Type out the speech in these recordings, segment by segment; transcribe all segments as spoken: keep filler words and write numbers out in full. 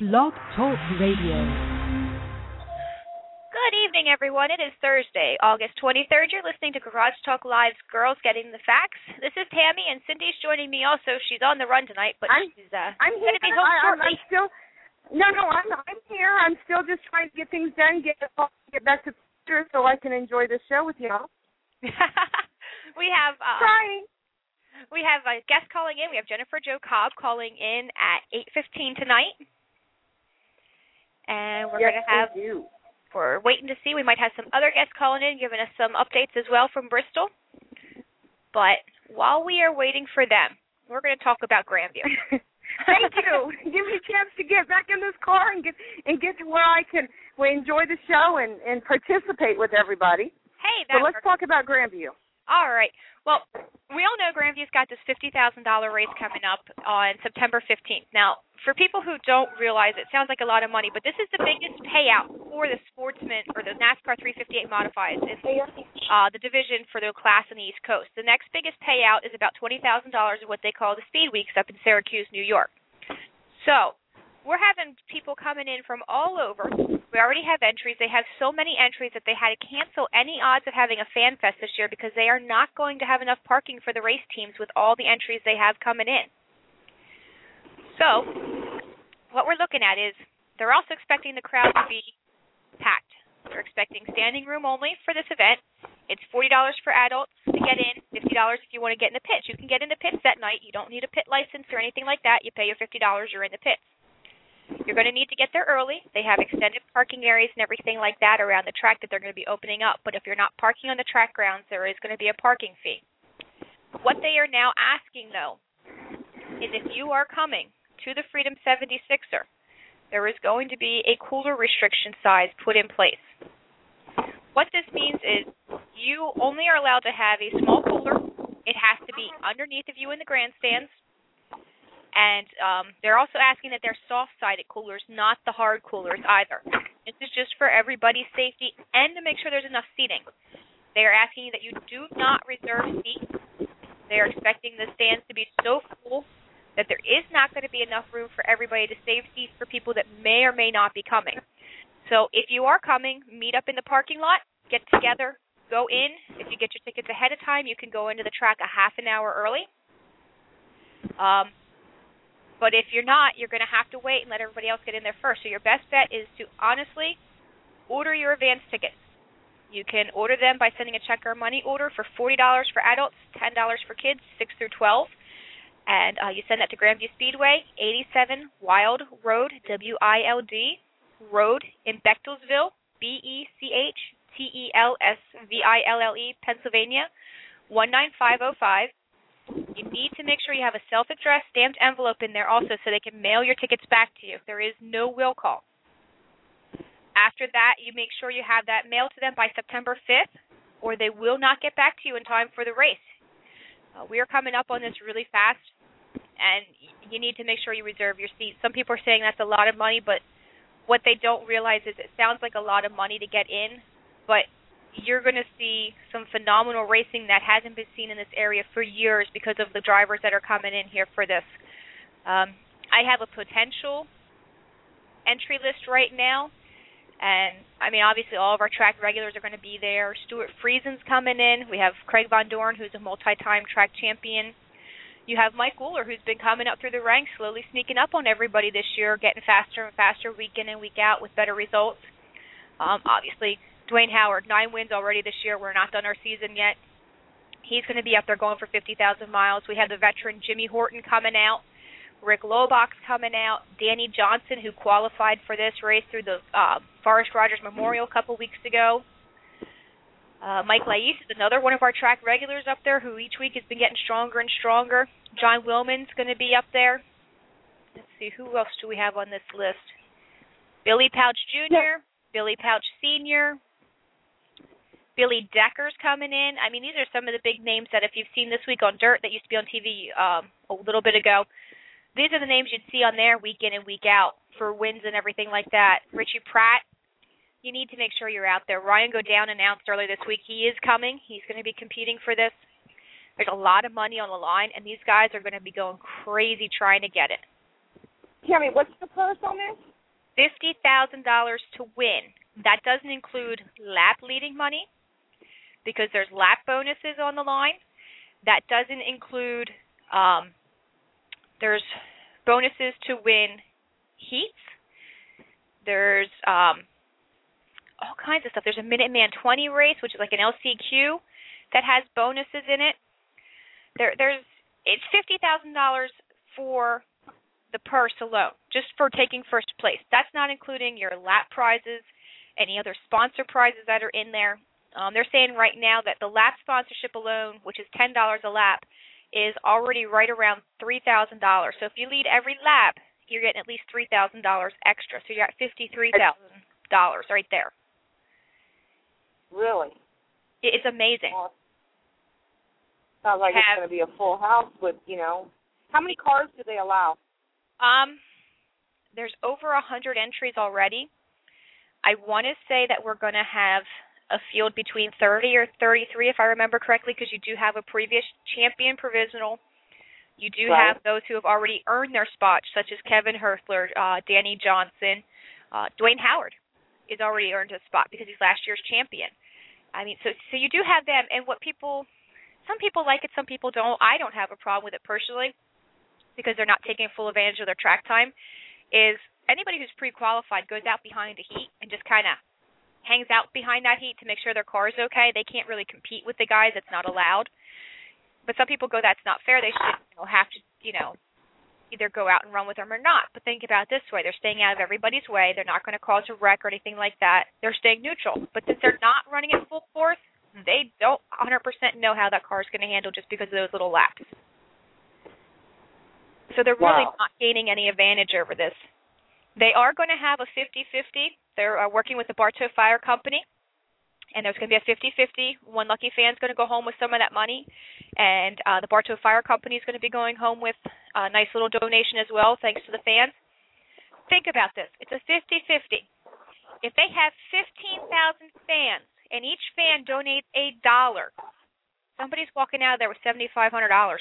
Blog Talk Radio. Good evening, everyone. It is Thursday, August twenty-third. You're listening to Garage Talk Live's Girls Getting the Facts. This is Tammy, and Cindy's joining me also. She's on the run tonight, but I'm, she's uh, I'm going here. to be home I, I'm, shortly. I'm still, no, no, I'm, I'm here. I'm still just trying to get things done, get get back to picture so I can enjoy the show with y'all. we have uh, trying. We have a guest calling in. We have Jennifer Jo Cobb calling in at eight fifteen tonight. And we're yes, going to have, you. we're waiting to see. We might have some other guests calling in, giving us some updates as well from Bristol. But while we are waiting for them, we're going to talk about Grandview. Thank you. Give me a chance to get back in this car and get and get to where I can well, enjoy the show and, and participate with everybody. Hey, that so let's works. talk about Grandview. All right. Well, we all know Grandview's got this fifty thousand dollars race coming up on September fifteenth. Now, for people who don't realize, it sounds like a lot of money, but this is the biggest payout for the Sportsman or the NASCAR three fifty-eight Modifieds. It's uh, the division for the class on the East Coast. The next biggest payout is about twenty thousand dollars in what they call the Speed Weeks up in Syracuse, New York. So we're having people coming in from all over. We already have entries. They have so many entries that they had to cancel any odds of having a fan fest this year because they are not going to have enough parking for the race teams with all the entries they have coming in. So what we're looking at is they're also expecting the crowd to be packed. They're expecting standing room only for this event. It's forty dollars for adults to get in, fifty dollars if you want to get in the pits. You can get in the pits that night. You don't need a pit license or anything like that. You pay your fifty dollars, you're in the pits. You're going to need to get there early. They have extended parking areas and everything like that around the track that they're going to be opening up. But if you're not parking on the track grounds, there is going to be a parking fee. What they are now asking, though, is if you are coming to the Freedom seventy-sixer, there is going to be a cooler restriction size put in place. What this means is you only are allowed to have a small cooler. It has to be underneath of you in the grandstands. And um, they're also asking that they're soft-sided coolers, not the hard coolers either. This is just for everybody's safety and to make sure there's enough seating. They are asking that you do not reserve seats. They are expecting the stands to be so full that there is not going to be enough room for everybody to save seats for people that may or may not be coming. So if you are coming, meet up in the parking lot, get together, go in. If you get your tickets ahead of time, you can go into the track a half an hour early. Um, But if you're not, you're going to have to wait and let everybody else get in there first. So your best bet is to honestly order your advance tickets. You can order them by sending a check or money order for forty dollars for adults, ten dollars for kids, six through twelve. And uh, you send that to Grandview Speedway, eighty-seven Wild Road, W I L D, Road in Bechtelsville, B E C H T E L S V I L L E, Pennsylvania, one nine five oh five. You need to make sure you have a self-addressed stamped envelope in there also so they can mail your tickets back to you. There is no will call. After that, you make sure you have that mailed to them by September fifth, or they will not get back to you in time for the race. Uh, we are coming up on this really fast, and you need to make sure you reserve your seat. Some people are saying that's a lot of money, but what they don't realize is it sounds like a lot of money to get in, but you're going to see some phenomenal racing that hasn't been seen in this area for years because of the drivers that are coming in here for this. Um, I have a potential entry list right now, and, I mean, obviously all of our track regulars are going to be there. Stuart Friesen's coming in. We have Craig Von Dorn, who's a multi-time track champion. You have Mike Wooler, who's been coming up through the ranks, slowly sneaking up on everybody this year, getting faster and faster week in and week out with better results. Um, obviously, Dwayne Howard, nine wins already this year. We're not done our season yet. He's going to be up there going for fifty thousand miles. We have the veteran Jimmy Horton coming out, Rick Lobox coming out, Danny Johnson, who qualified for this race through the uh, Forrest Rogers Memorial a couple weeks ago. Uh, Mike Lais is another one of our track regulars up there who each week has been getting stronger and stronger. John Willman's going to be up there. Let's see, who else do we have on this list? Billy Pouch Junior, yeah. Billy Pouch Senior, Billy Decker's coming in. I mean, these are some of the big names that if you've seen this week on Dirt that used to be on T V um, a little bit ago, these are the names you'd see on there week in and week out for wins and everything like that. Richie Pratt, you need to make sure you're out there. Ryan Godown announced earlier this week he is coming. He's going to be competing for this. There's a lot of money on the line, and these guys are going to be going crazy trying to get it. Tammy, what's the purse on this? fifty thousand dollars to win. That doesn't include lap leading money because there's lap bonuses on the line. That doesn't include, um, there's bonuses to win heats. There's um, all kinds of stuff. There's a Minuteman twenty race, which is like an L C Q that has bonuses in it. There, there's it's fifty thousand dollars for the purse alone, just for taking first place. That's not including your lap prizes, any other sponsor prizes that are in there. Um, they're saying right now that the lap sponsorship alone, which is ten dollars a lap, is already right around three thousand dollars. So if you lead every lap, you're getting at least three thousand dollars extra. So you're at fifty-three thousand dollars right there. Really? It's amazing. Well, sounds like Have, it's going to be a full house with, you know, how many cars do they allow? Um, there's over one hundred entries already. I want to say that we're going to have a field between thirty or thirty-three, if I remember correctly, because you do have a previous champion provisional. You do right. have those who have already earned their spots, such as Kevin Herfler, uh, Danny Johnson. Uh, Dwayne Howard has already earned a spot because he's last year's champion. I mean, so so you do have them, and what people, some people like it, some people don't. I don't have a problem with it personally because they're not taking full advantage of their track time, is anybody who's pre-qualified goes out behind a heat and just kind of hangs out behind that heat to make sure their car is okay. They can't really compete with the guys. It's not allowed. But some people go, that's not fair. They should you know, have to, you know, either go out and run with them or not. But think about it this way. They're staying out of everybody's way. They're not going to cause a wreck or anything like that. They're staying neutral. But since they're not running at full force, they don't one hundred percent know how that car is going to handle just because of those little laps. So they're really wow. not gaining any advantage over this. They are going to have a fifty-fifty. They're uh, working with the Bartow Fire Company, and there's going to be a fifty-fifty. One lucky fan is going to go home with some of that money, and uh, the Bartow Fire Company is going to be going home with a nice little donation as well, thanks to the fans. Think about this. It's a fifty-fifty. If they have fifteen thousand fans, and each fan donates a dollar, somebody's walking out of there with seven thousand five hundred dollars.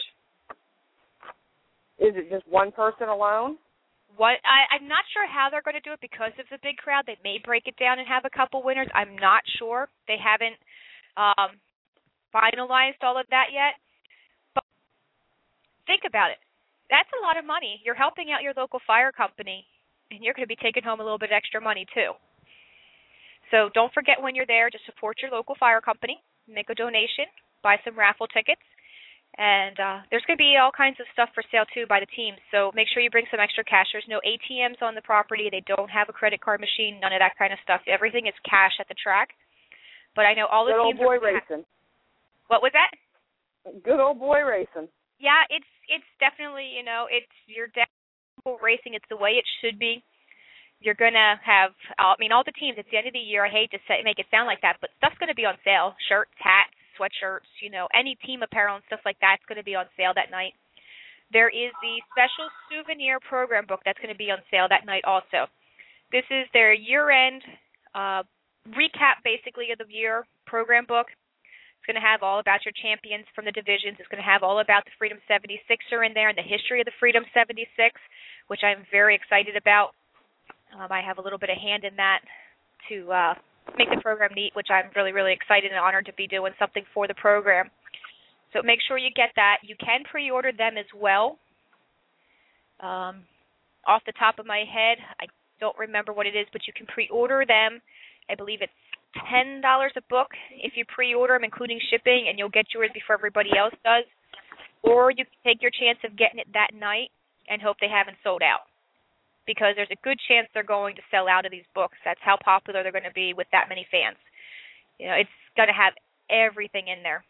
Is it just one person alone? What I, I'm not sure how they're going to do it because of the big crowd. They may break it down and have a couple winners. I'm not sure. They haven't um, finalized all of that yet. But think about it. That's a lot of money. You're helping out your local fire company, and you're going to be taking home a little bit extra money too. So don't forget when you're there to support your local fire company. Make a donation. Buy some raffle tickets. And uh, there's going to be all kinds of stuff for sale, too, by the team. So make sure you bring some extra cash. There's no A T Ms on the property. They don't have a credit card machine, none of that kind of stuff. Everything is cash at the track. But I know all the Good teams old boy are racing. What was that? Good old boy racing. Yeah, it's it's definitely, you know, it's your definitely racing. It's the way it should be. You're going to have, I mean, all the teams, it's the end of the year. I hate to say, make it sound like that, but stuff's going to be on sale. Shirts, hats, sweatshirts, you know, any team apparel and stuff like that's going to be on sale that night. There is the special souvenir program book that's going to be on sale that night also. This is their year-end uh, recap, basically, of the year program book. It's going to have all about your champions from the divisions. It's going to have all about the Freedom seventy-sixer in there and the history of the Freedom seventy-six, which I'm very excited about. Um, I have a little bit of hand in that to uh, make the program neat, which I'm really, really excited and honored to be doing something for the program. So make sure you get that. You can pre-order them as well. Um, off the top of my head, I don't remember what it is, but you can pre-order them. I believe it's ten dollars a book if you pre-order them, including shipping, and you'll get yours before everybody else does. Or you can take your chance of getting it that night and hope they haven't sold out, because there's a good chance they're going to sell out of these books. That's how popular they're going to be with that many fans. You know, it's going to have everything in there.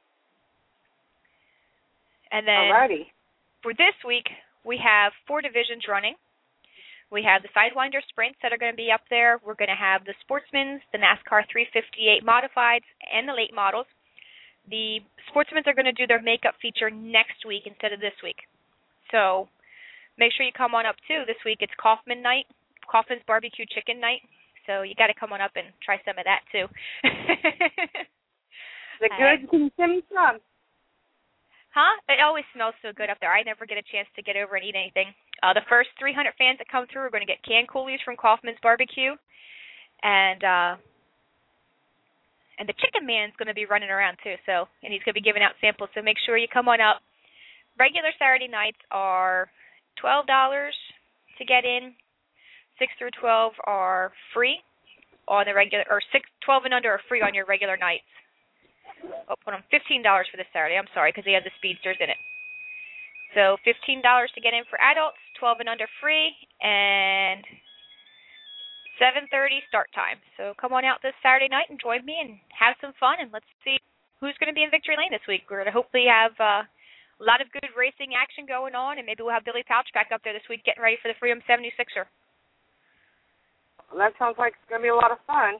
And then Alrighty. For this week, we have four divisions running. We have the Sidewinder Sprints that are going to be up there. We're going to have the Sportsmen's, the NASCAR three fifty-eight Modifieds, and the late models. The Sportsmen's are going to do their makeup feature next week instead of this week. So make sure you come on up, too. This week it's Kaufman night, Kaufman's barbecue chicken night. So you got to come on up and try some of that, too. The good can send me some. Huh? It always smells so good up there. I never get a chance to get over and eat anything. Uh, the first three hundred fans that come through are going to get canned coolies from Kaufman's Barbecue, and uh, and the Chicken Man's going to be running around too. So, and he's going to be giving out samples. So make sure you come on up. Regular Saturday nights are twelve dollars to get in. Six through twelve are free on the regular, or six, twelve and under are free on your regular nights. Oh, hold on, fifteen dollars for this Saturday. I'm sorry, because they have the speedsters in it. So fifteen dollars to get in for adults, twelve and under free, and seven thirty start time. So come on out this Saturday night and join me and have some fun, and let's see who's going to be in Victory Lane this week. We're going to hopefully have uh, a lot of good racing action going on, and maybe we'll have Billy Pouch back up there this week getting ready for the Freedom seventy-sixer. Well, that sounds like it's going to be a lot of fun.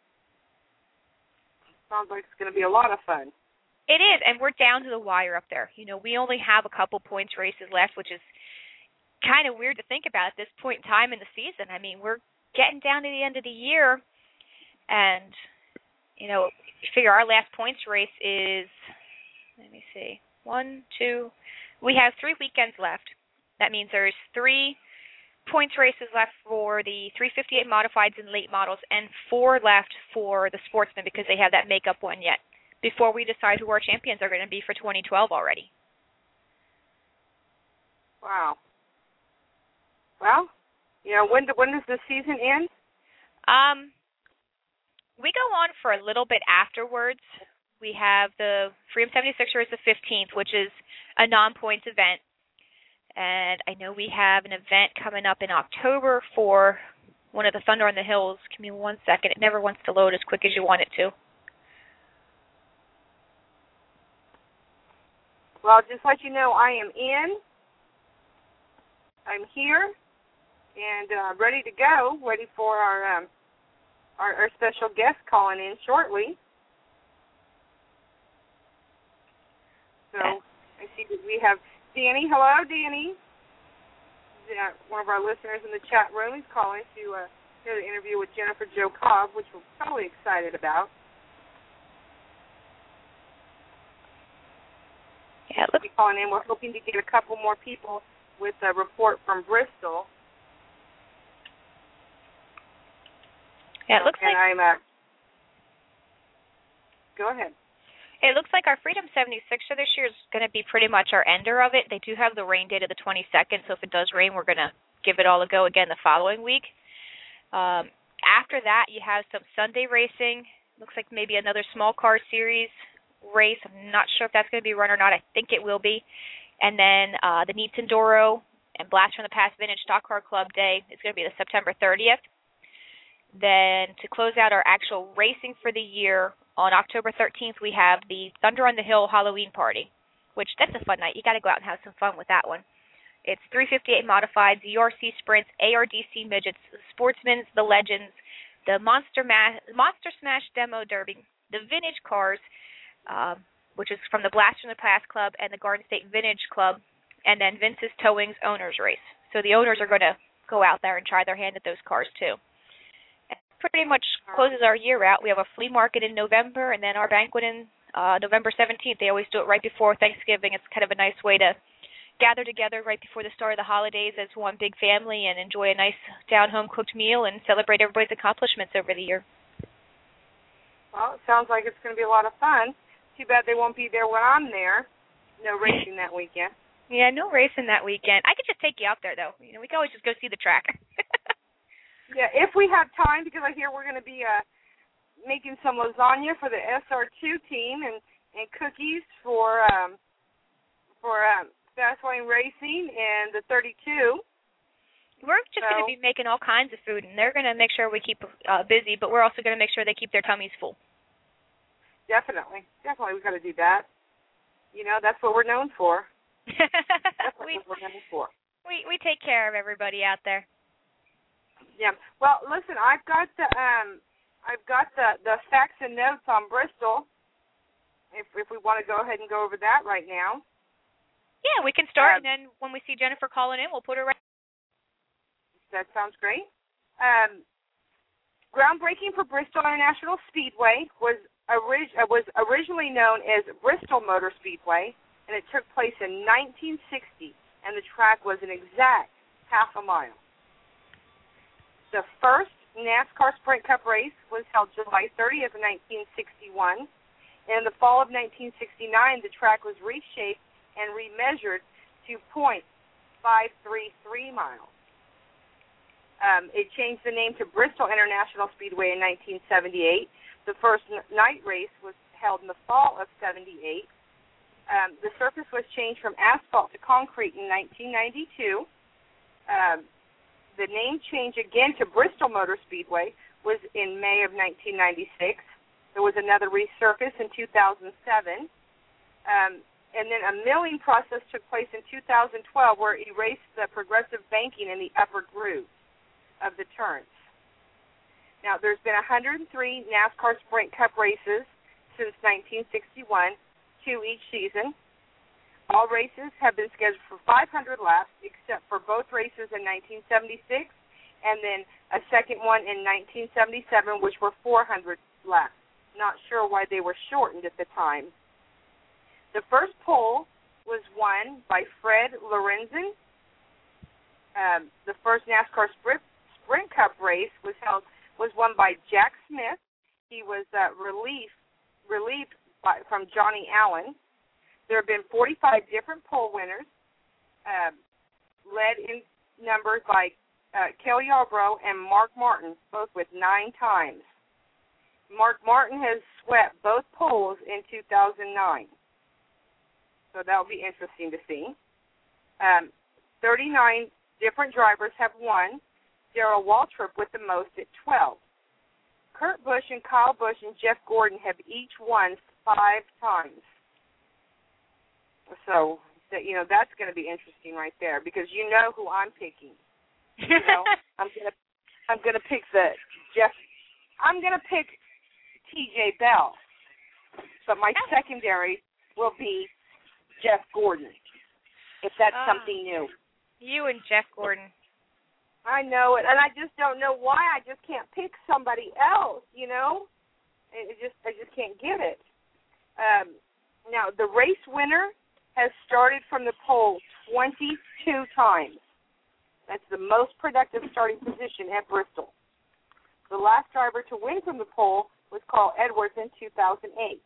Sounds like it's going to be a lot of fun. It is, and we're down to the wire up there. You know, we only have a couple points races left, which is kind of weird to think about at this point in time in the season. I mean, we're getting down to the end of the year, and, you know, you figure our last points race is, let me see, one, two, we have three weekends left. That means there's three points races left for the three fifty-eight modifieds and late models, and four left for the sportsmen because they have that makeup one yet, before we decide who our champions are going to be for twenty twelve already. Wow. Well, you know, when do, when does the season end? Um, we go on for a little bit afterwards. We have the Freedom seventy-sixer is the fifteenth, which is a non-points event. And I know we have an event coming up in October for one of the Thunder on the Hills. Give me one second. It never wants to load as quick as you want it to. Well, just let you know, I am in. I'm here and uh, ready to go, ready for our, um, our our special guest calling in shortly. So I see that we have Danny. Hello, Danny. Yeah, one of our listeners in the chat room is calling to uh, hear the interview with Jennifer Jo Cobb, which we're probably excited about. Yeah, it looks. We'll be calling in. We're hoping to get a couple more people with a report from Bristol. Yeah, it looks and like. I'm. Uh, go ahead. It looks like our Freedom seventy-sixer this year is going to be pretty much our ender of it. They do have the rain date of the twenty-second, so if it does rain, we're going to give it all a go again the following week. Um, after that, you have some Sunday racing. Looks like maybe another small car series race. I'm not sure if that's going to be run or not. I think it will be. And then uh, the Neats Enduro and Blast from the Past Vintage Stock Car Club Day is going to be the September thirtieth. Then to close out our actual racing for the year, on October thirteenth, we have the Thunder on the Hill Halloween Party, which that's a fun night. You got to go out and have some fun with that one. It's three fifty-eight modifieds, U R C sprints, A R D C midgets, sportsmen's, the legends, the Monster Ma- Monster Smash Demo Derby, the vintage cars, um, which is from the Blast from the Past Club and the Garden State Vintage Club, and then Vince's Towing's Owners Race. So the owners are going to go out there and try their hand at those cars too. Pretty much closes our year out. We have a flea market in November, and then our banquet in uh, November seventeenth. They always do it right before Thanksgiving. It's kind of a nice way to gather together right before the start of the holidays as one big family and enjoy a nice down-home cooked meal and celebrate everybody's accomplishments over the year. Well, it sounds like it's going to be a lot of fun. Too bad they won't be there when I'm there. No racing that weekend. Yeah, no racing that weekend. I could just take you out there, though. You know, we could always just go see the track. Yeah, if we have time, because I hear we're going to be uh, making some lasagna for the S R two team and, and cookies for um, for um, Fast Lane Racing and the thirty-two. We're just so, going to be making all kinds of food, and they're going to make sure we keep uh, busy, but we're also going to make sure they keep their tummies full. Definitely. Definitely we've got to do that. You know, that's what we're known for. That's what we, we're known for. We, we take care of everybody out there. Yeah. Well, listen, I've got the um, I've got the, the facts and notes on Bristol. If if we want to go ahead and go over that right now. Yeah, we can start, Um, and then when we see Jennifer calling in, we'll put her right. That sounds great. Um, groundbreaking for Bristol International Speedway was orig- uh, was originally known as Bristol Motor Speedway, and it took place in nineteen sixty, and the track was an exact half a mile. The first NASCAR Sprint Cup race was held July thirtieth, nineteen sixty-one. In the fall of nineteen sixty-nine, the track was reshaped and remeasured to point five three three miles. Um, it changed the name to Bristol International Speedway in nineteen seventy-eight. The first n- night race was held in the fall of seventy-eight. Um, the surface was changed from asphalt to concrete in nineteen ninety-two. Um, the name change again to Bristol Motor Speedway was in May of nineteen ninety-six. There was another resurface in two thousand seven. Um, and then a milling process took place in two thousand twelve where it erased the progressive banking in the upper grooves of the turns. Now, there's been one hundred three NASCAR Sprint Cup races since nineteen sixty-one, two each season. All races have been scheduled for five hundred laps, except for both races in nineteen seventy-six and then a second one in nineteen seventy-seven, which were four hundred laps. Not sure why they were shortened at the time. The first pole was won by Fred Lorenzen. Um, the first NASCAR Sprint, Sprint Cup race was held was won by Jack Smith. He was uh, relief, relieved by, from Johnny Allen. There have been forty-five different pole winners, uh, led in numbers by uh, Kelly Yarbrough and Mark Martin, both with nine times. Mark Martin has swept both poles in two thousand nine, so that will be interesting to see. Um, thirty-nine different drivers have won. Darrell Waltrip with the most at twelve. Kurt Busch and Kyle Busch and Jeff Gordon have each won five times. So, that, you know, that's going to be interesting right there because you know who I'm picking. You know, I'm going to I'm going to pick the Jeff. I'm going to pick T J Bell, but my secondary will be Jeff Gordon, if that's uh, something new. You and Jeff Gordon. I know it, and I just don't know why. I just can't pick somebody else. You know, it just I just can't get it. Um, now the race winner has started from the pole twenty-two times. That's the most productive starting position at Bristol. The last driver to win from the pole was Carl Edwards in two thousand eight.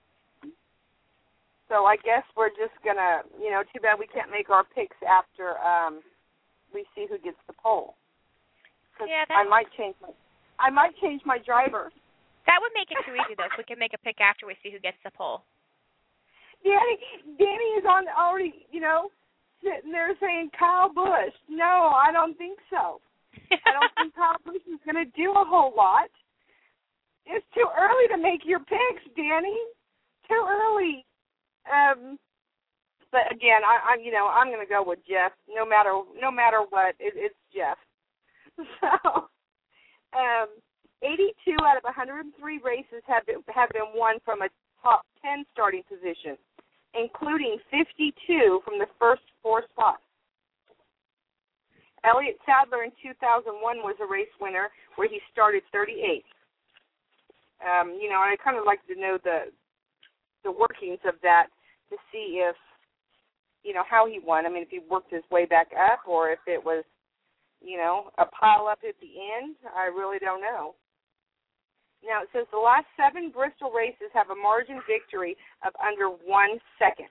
So I guess we're just going to, you know, too bad we can't make our picks after um, we see who gets the pole. Yeah, I might change my, I might change my driver. That would make it too easy, though, if we can make a pick after we see who gets the pole. Danny, Danny is on already, you know, sitting there saying Kyle Busch. No, I don't think so. I don't think Kyle Busch is going to do a whole lot. It's too early to make your picks, Danny. Too early. Um, but again, I, I'm, you know, I'm going to go with Jeff. No matter, no matter what, it, it's Jeff. So, um, eighty-two out of one hundred three races have been have been won from a top ten starting position, including fifty-two from the first four spots. Elliott Sadler in two thousand one was a race winner where he started thirty-eighth. Um, you know, I kind of like to know the the workings of that to see if, you know, how he won. I mean, if he worked his way back up or if it was, you know, a pile up at the end. I really don't know. Now, it says the last seven Bristol races have a margin victory of under one second.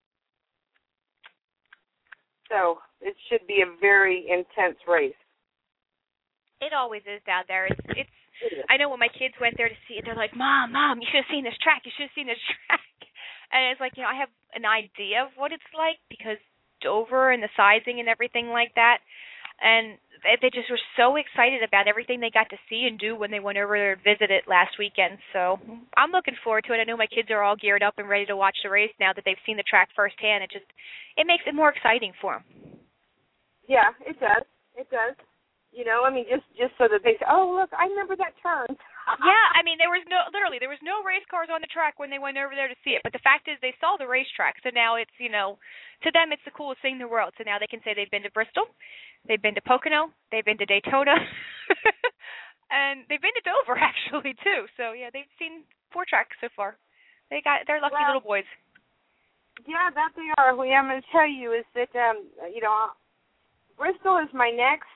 So it should be a very intense race. It always is down there. It's, it's. I know when my kids went there to see it, they're like, Mom, Mom, you should have seen this track. You should have seen this track. And it's like, you know, I have an idea of what it's like because Dover and the sizing and everything like that. And they just were so excited about everything they got to see and do when they went over there to visit it last weekend. So I'm looking forward to it. I know my kids are all geared up and ready to watch the race now that they've seen the track firsthand. It just it makes it more exciting for them. Yeah, it does. It does. You know, I mean, just, just so that they say, oh, look, I remember that turn. Yeah, I mean, there was no, literally, there was no race cars on the track when they went over there to see it. But the fact is they saw the racetrack. So now it's, you know, to them it's the coolest thing in the world. So now they can say they've been to Bristol, they've been to Pocono, they've been to Daytona, and they've been to Dover, actually, too. So, yeah, they've seen four tracks so far. They got, they're lucky well, little boys. Yeah, that they are. What I'm going to tell you is that, um, you know, Bristol is my next,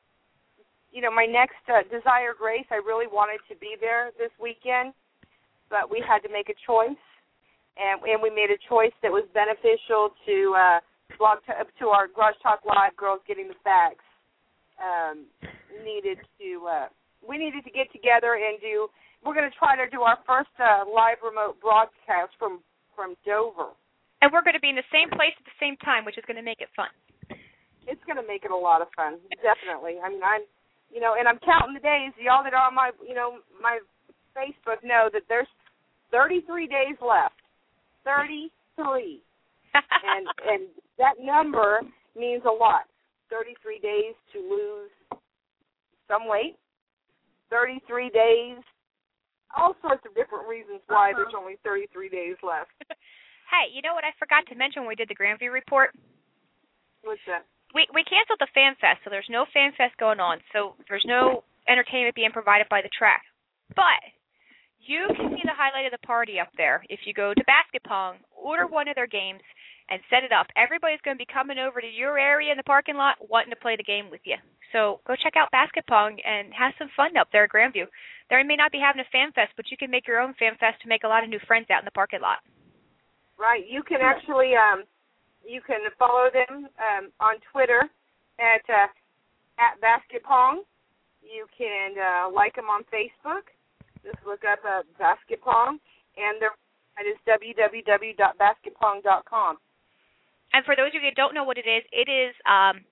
you know, my next uh, desired race. I really wanted to be there this weekend, but we had to make a choice, and, and we made a choice that was beneficial to uh, blog t- to our Garage Talk Live Girls Getting the Facts. Um, needed to uh, we needed to get together and do. We're going to try to do our first uh, live remote broadcast from from Dover. And we're going to be in the same place at the same time, which is going to make it fun. It's going to make it a lot of fun, definitely. I mean, I'm, you know, and I'm counting the days. Y'all that are on my, you know, my Facebook know that there's thirty-three days left. thirty-three. and and that number means a lot. thirty-three days to lose some weight. thirty-three days. All sorts of different reasons why uh-huh. there's only thirty-three days left. Hey, you know what I forgot to mention when we did the Grandview report? What's that? We we canceled the Fan Fest, so there's no Fan Fest going on. So there's no entertainment being provided by the track. But you can see the highlight of the party up there if you go to Basket Pong, order one of their games, and set it up. Everybody's going to be coming over to your area in the parking lot wanting to play the game with you. So go check out Basket Pong and have some fun up there at Grandview. They may not be having a Fan Fest, but you can make your own Fan Fest to make a lot of new friends out in the parking lot. Right. You can actually um, you can follow them um, on Twitter at uh, at Basket Pong. You can uh, like them on Facebook. Just look up uh, Basket Pong, and their website is w w w dot basket pong dot com. And for those of you who don't know what it is, it is, um,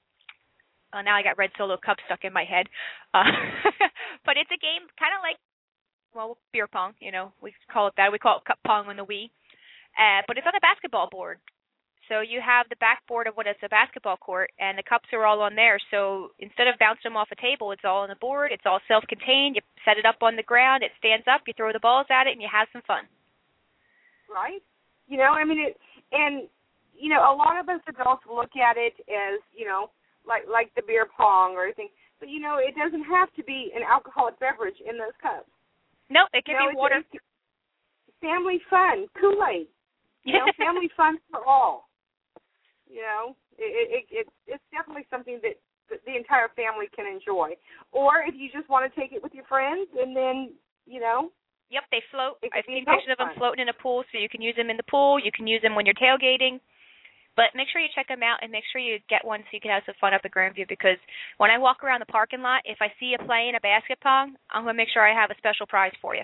oh, now I got Red Solo Cup stuck in my head. Uh, but it's a game kind of like, well, beer pong, you know, we call it that. We call it cup pong on the Wii. Uh, but it's on a basketball board. So you have the backboard of what is a basketball court, and the cups are all on there. So instead of bouncing them off a table, it's all on the board. It's all self-contained. You set it up on the ground. It stands up. You throw the balls at it, and you have some fun. Right? You know, I mean, it, and, you know, a lot of us adults look at it as, you know, like like the beer pong or anything. But, you know, it doesn't have to be an alcoholic beverage in those cups. No, it can you know, be water. It's, it's family fun, Kool-Aid. You know, family fun for all. You know, it, it, it, it's definitely something that the entire family can enjoy. Or if you just want to take it with your friends and then, you know. Yep, they float. I've seen pictures of them floating in a pool, so you can use them in the pool. You can use them when you're tailgating. But make sure you check them out and make sure you get one so you can have some fun up at Grandview, because when I walk around the parking lot, if I see you playing a basket pong, I'm going to make sure I have a special prize for you.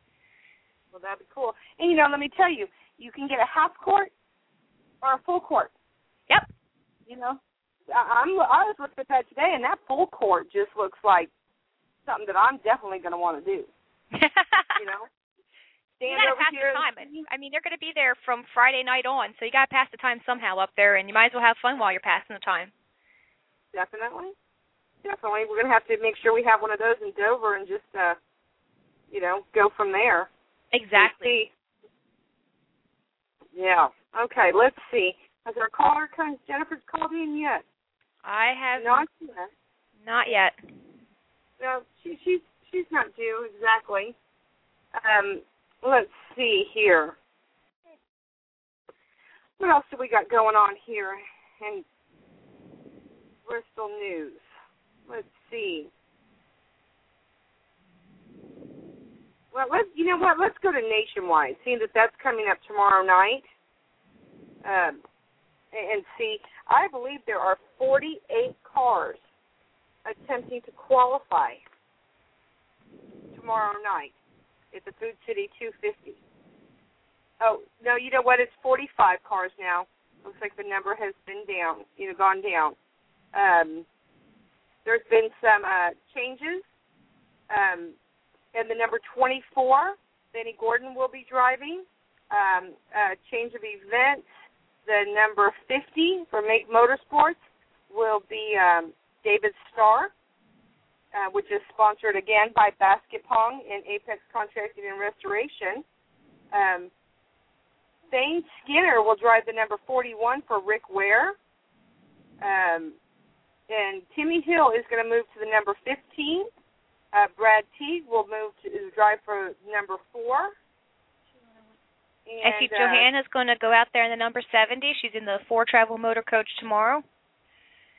Well, that'd be cool. And, you know, let me tell you, you can get a half court or a full court. Yep. You know, I, I'm, I was looking at that today, and that full court just looks like something that I'm definitely going to want to do. You know? You got to pass the time. I mean, they're going to be there from Friday night on, so you got to pass the time somehow up there, and you might as well have fun while you're passing the time. Definitely. Definitely. We're going to have to make sure we have one of those in Dover and just, uh, you know, go from there. Exactly. Yeah. Okay, let's see. Has our caller come? Jennifer's called in yet? I have not yet. Not yet. No, she, she's she's not due exactly. Um, let's see here. What else do we got going on here in Bristol news? Let's see. Well, let's you know what? Let's go to Nationwide. Seeing that that's coming up tomorrow night. Um. And see, I believe there are forty-eight cars attempting to qualify tomorrow night at the Food City two fifty. Oh, no, you know what? It's forty-five cars now. Looks like the number has been down, you know, gone down. Um, there's been some uh, changes. Um, and the number twenty-four, Benny Gordon will be driving. Um, uh, change of events. The number fifty for Make Motorsports will be um, David Starr, uh, which is sponsored again by Basket Pong and Apex Contracting and Restoration. Um, Thane Skinner will drive the number forty-one for Rick Ware. Um, and Timmy Hill is going to move to the number fifteen. Uh, Brad Teague will move to drive for number four. And, I see Johanna's going to go out there in the number seventy. She's in the Four Travel Motor Coach tomorrow.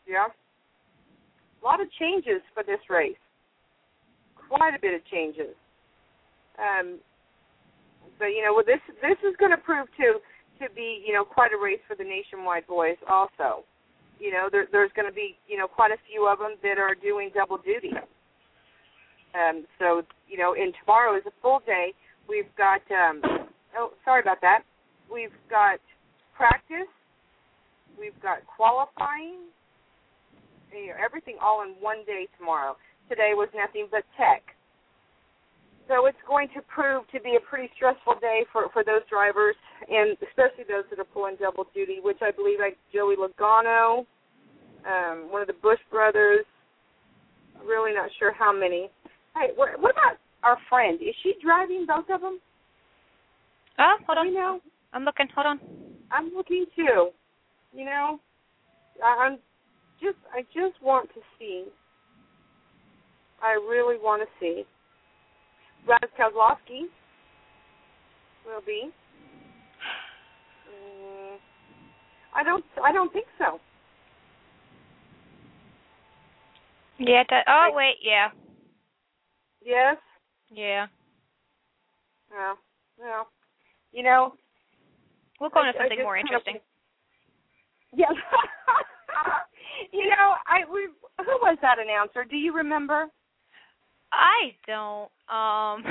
Yeah. A lot of changes for this race. Quite a bit of changes. Um, but, you know, well, this this is going to prove to to be, you know, quite a race for the Nationwide boys also. You know, there, there's going to be, you know, quite a few of them that are doing double duty. Um, so, you know, and tomorrow is a full day. We've got, um, oh, sorry about that. We've got practice. We've got qualifying. You know, everything all in one day tomorrow. Today was nothing but tech. So it's going to prove to be a pretty stressful day for, for those drivers, and especially those that are pulling double duty, which I believe like Joey Logano, um, one of the Bush brothers, really not sure how many. Hey, what, what about our friend? Is she driving both of them? Oh, hold on. You know, I'm looking. Hold on. I'm looking too. You know, I, I'm just, I just want to see. I really want to see. Brad Kozlowski will be. Mm, I don't. I don't think so. Yeah. That, oh wait. Yeah. Yes. Yeah. Well. Well. You know. We'll go into I, something I more interesting. Of, yes. You know, I we who was that announcer? Do you remember? I don't. Um,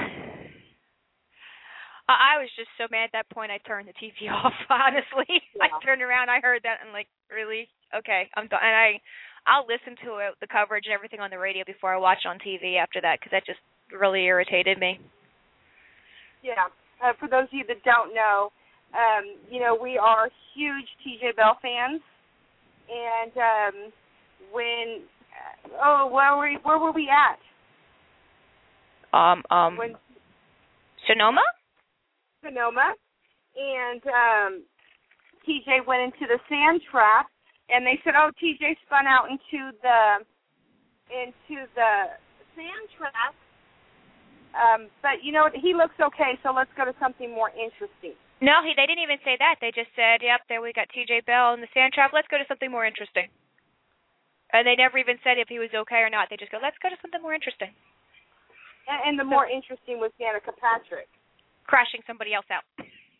I was just so mad at that point. I turned the T V off. Honestly, Yeah. I turned around. I heard that, and like, really? Okay, I'm done. And I, I'll listen to it, the coverage and everything on the radio before I watch on T V after that, because that just really irritated me. Yeah. Uh, for those of you that don't know, um, you know, we are huge T J Bell fans, and um, when oh, where were we, where were we at? Um, um, When Sonoma? Sonoma, and um, T J went into the sand trap, and they said, "Oh, T J spun out into the into the sand trap." Um, but you know, he looks okay, so let's go to something more interesting. No, he, they didn't even say that. They just said, "Yep, there we got T J Bell in the sand trap. Let's go to something more interesting." And they never even said if he was okay or not. They just go, "Let's go to something more interesting." And, and the more interesting was Danica Patrick. Crashing somebody else out.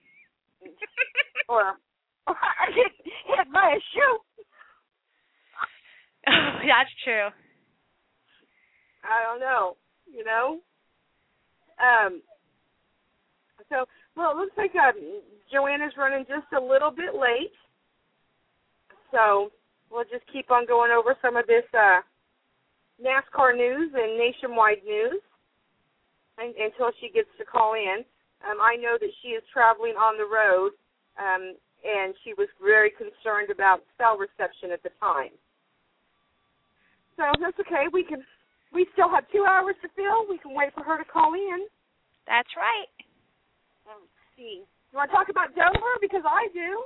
or, or hit, hit by a shoe. That's true. I don't know, you know? Um. So, well, it looks like uh, Joanna's running just a little bit late. So we'll just keep on going over some of this uh, NASCAR news and nationwide news until she gets to call in. Um, I know that she is traveling on the road, um, and she was very concerned about cell reception at the time. So that's okay. We can. We still have two hours to fill. We can wait for her to call in. That's right. Let's see. You want to talk about Dover? Because I do.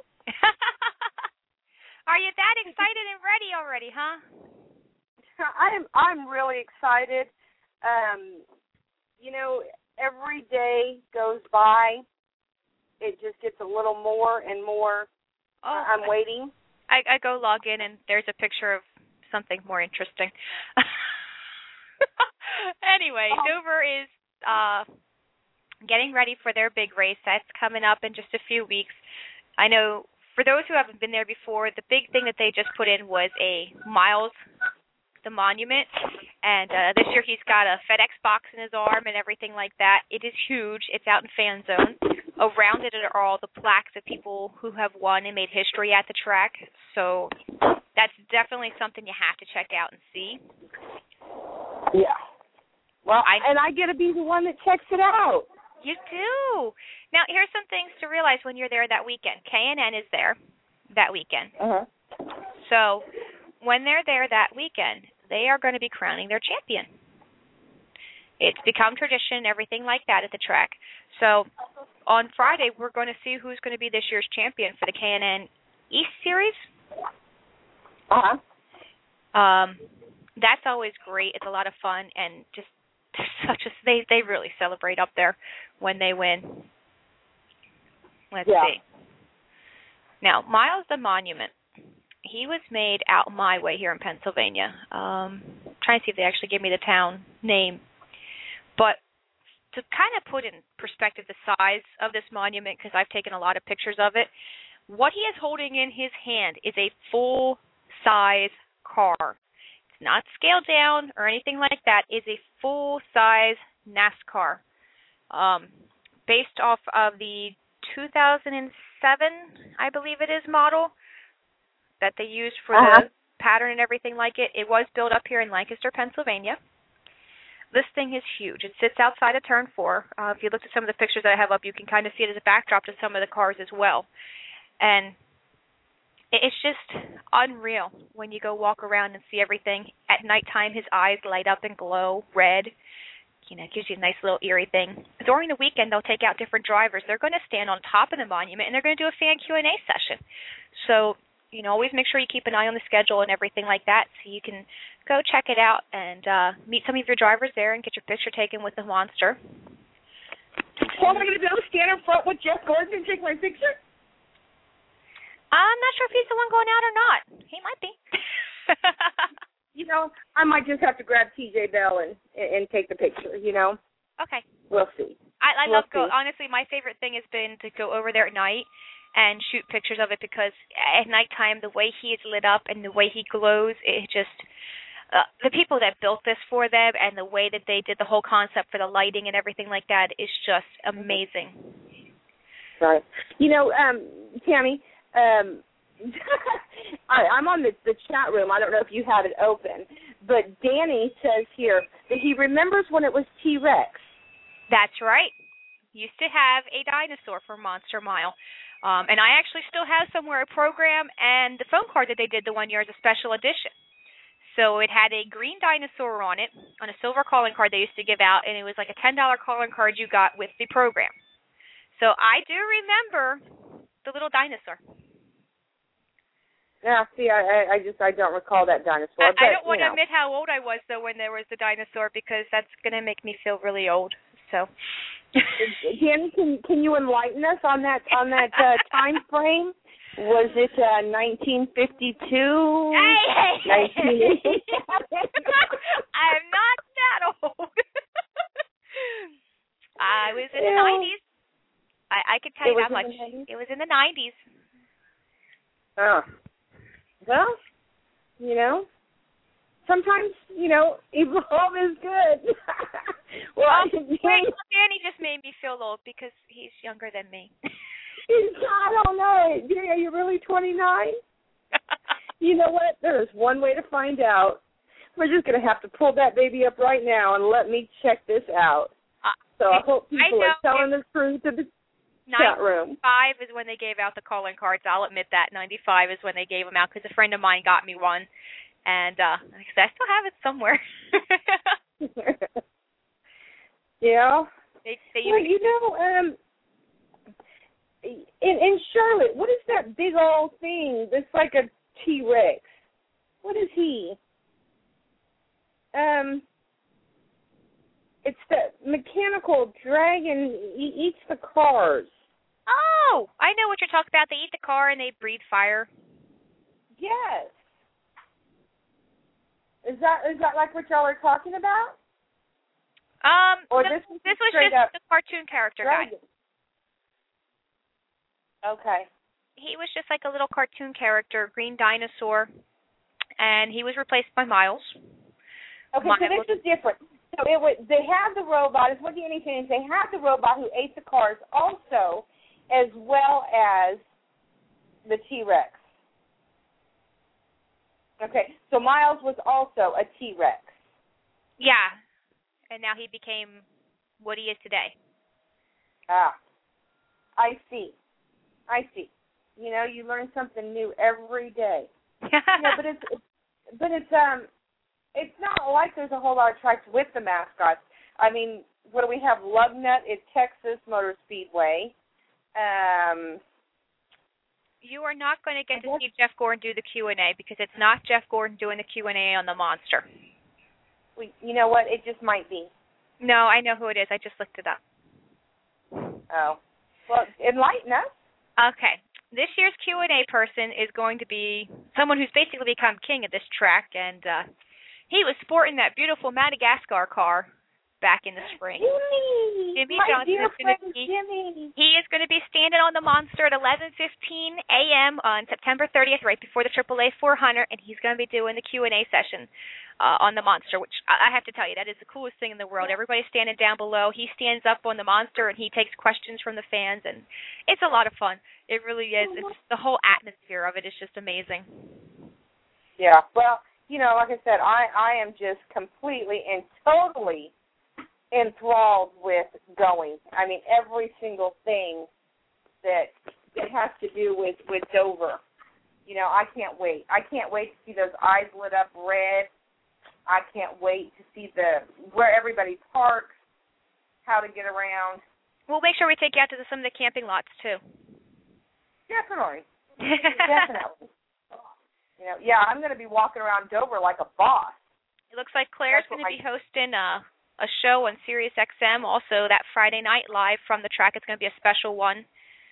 Are you that excited and ready already, huh? I am. I'm really excited. Um, you know, every day goes by, it just gets a little more and more. Oh, uh, I'm waiting. I, I go log in, and there's a picture of something more interesting. Anyway, Oh. Dover is uh, getting ready for their big race. That's coming up in just a few weeks. I know for those who haven't been there before, the big thing that they just put in was a Miles the monument, and uh, this year he's got a FedEx box in his arm and everything like that. It is huge. It's out in Fan Zone. Around it are all the plaques of people who have won and made history at the track. So that's definitely something you have to check out and see. Yeah. Well, I, and I get to be the one that checks it out. You do. Now, here's some things to realize when you're there that weekend. K and N is there that weekend. Uh-huh. So when they're there that weekend, they are going to be crowning their champion. It's become tradition, everything like that at the track. So on Friday, we're going to see who's going to be this year's champion for the K and N East Series. Uh-huh. Um, that's always great. It's a lot of fun, and just such a they they really celebrate up there when they win. Let's yeah. see. Now, Miles the Monument. he was made out my way here in Pennsylvania. Um, trying to see if they actually gave me the town name. But to kind of put in perspective the size of this monument, because I've taken a lot of pictures of it, what he is holding in his hand is a full-size car. It's not scaled down or anything like that. It's a full-size NASCAR, um, based off of the two thousand seven, I believe it is, model that they used for uh-huh. the pattern and everything like it. It was built up here in Lancaster, Pennsylvania. This thing is huge. It sits outside of Turn four. Uh, if you look at some of the pictures that I have up, you can kind of see it as a backdrop to some of the cars as well. And it's just unreal when you go walk around and see everything. At nighttime, his eyes light up and glow red. You know, it gives you a nice little eerie thing. During the weekend, they'll take out different drivers. They're going to stand on top of the monument, and they're going to do a fan Q and A session. So, you know, always make sure you keep an eye on the schedule and everything like that so you can go check it out and uh, meet some of your drivers there and get your picture taken with the monster. So am I going to be able to stand in front with Jeff Gordon and take my picture? I'm not sure if he's the one going out or not. He might be. You know, I might just have to grab T J Bell and and take the picture, you know? Okay. We'll see. I, I we'll love go. Honestly, my favorite thing has been to go over there at night and shoot pictures of it, because at nighttime, the way he is lit up and the way he glows, it just, uh, the people that built this for them and the way that they did the whole concept for the lighting and everything like that is just amazing. Right. You know, um, Tammy, um, I, I'm on the, the chat room. I don't know if you have it open, but Danny says here that he remembers when it was T-Rex. That's right. Used to have a dinosaur for Monster Mile. Um, and I actually still have somewhere a program and the phone card that they did the one year as a special edition. So it had a green dinosaur on it, on a silver calling card they used to give out, and it was like a ten dollar calling card you got with the program. So I do remember the little dinosaur. Yeah, see, I, I just I don't recall that dinosaur. I, but, I don't want to admit how old I was, though, when there was the dinosaur, because that's going to make me feel really old. So, Danny, can can you enlighten us on that on that uh, time frame? Was it uh, nineteen fifty-two? Hey, hey, nineteen eighty? I'm not that old. I was in the nineties. I, I could tell you that much. It was in the nineties. Oh. Well, you know, sometimes, you know, evolve is good. Well, um, wait, Danny just made me feel old because he's younger than me. I don't know. Danny, are you really twenty-nine? You know what? There is one way to find out. We're just going to have to pull that baby up right now and let me check this out. Uh, so I hope people I are telling the truth to the chat room. ninety-five is when they gave out the calling cards. I'll admit that. ninety-five is when they gave them out because a friend of mine got me one. And uh, I still have it somewhere. Yeah. They, they well, you know, um, in, in Charlotte, what is that big old thing that's like a T-Rex? What is he? Um, it's the mechanical dragon. He eats the cars. Oh, I know what you're talking about. They eat the car and they breathe fire. Yes. Is that is that like what y'all are talking about? Um, or no, this, this was just up the cartoon character dragon. guy. Okay. He was just like a little cartoon character, green dinosaur, and he was replaced by Miles. Okay, Miles. So this is different. So it was, they have the robot, is what Danny's saying, they have the robot who ate the cars also, as well as the T-Rex. Okay, so Miles was also a T-Rex. Yeah, and now he became what he is today. Ah, I see. I see. You know, you learn something new every day. Yeah, but it's, it's but it's um it's not like there's a whole lot of tracks with the mascots. I mean, what do we have? Lugnut at Texas Motor Speedway. Um, you are not going to get to see Jeff Gordon do the Q and A because it's not Jeff Gordon doing the Q and A on the Monster. We, you know what? It just might be. No, I know who it is. I just looked it up. Oh. Well, enlighten us. Okay. this year's Q and A person is going to be someone who's basically become king of this track, and uh, he was sporting that beautiful Madagascar car back in the spring. Jimmy, Jimmy my Johnson dear is going to friend be. Jimmy. He is going to be standing on the Monster at eleven fifteen a.m. on September thirtieth, right before the Triple A four hundred, and he's going to be doing the Q and A session uh, on the Monster, which I, I have to tell you, that is the coolest thing in the world. Everybody's standing down below. He stands up on the Monster, and he takes questions from the fans, and it's a lot of fun. It really is. It's the whole atmosphere of it is just amazing. Yeah, well, you know, like I said, I, I am just completely and totally enthralled with going. I mean, every single thing that it has to do with, with Dover. You know, I can't wait. I can't wait to see those eyes lit up red. I can't wait to see the where everybody parks, how to get around. We'll make sure we take you out to the, some of the camping lots, too. Definitely. Definitely. You know, yeah, I'm going to be walking around Dover like a boss. It looks like Claire's going to be hosting a, a show on Sirius X M also that Friday night live from the track. It's going to be a special one.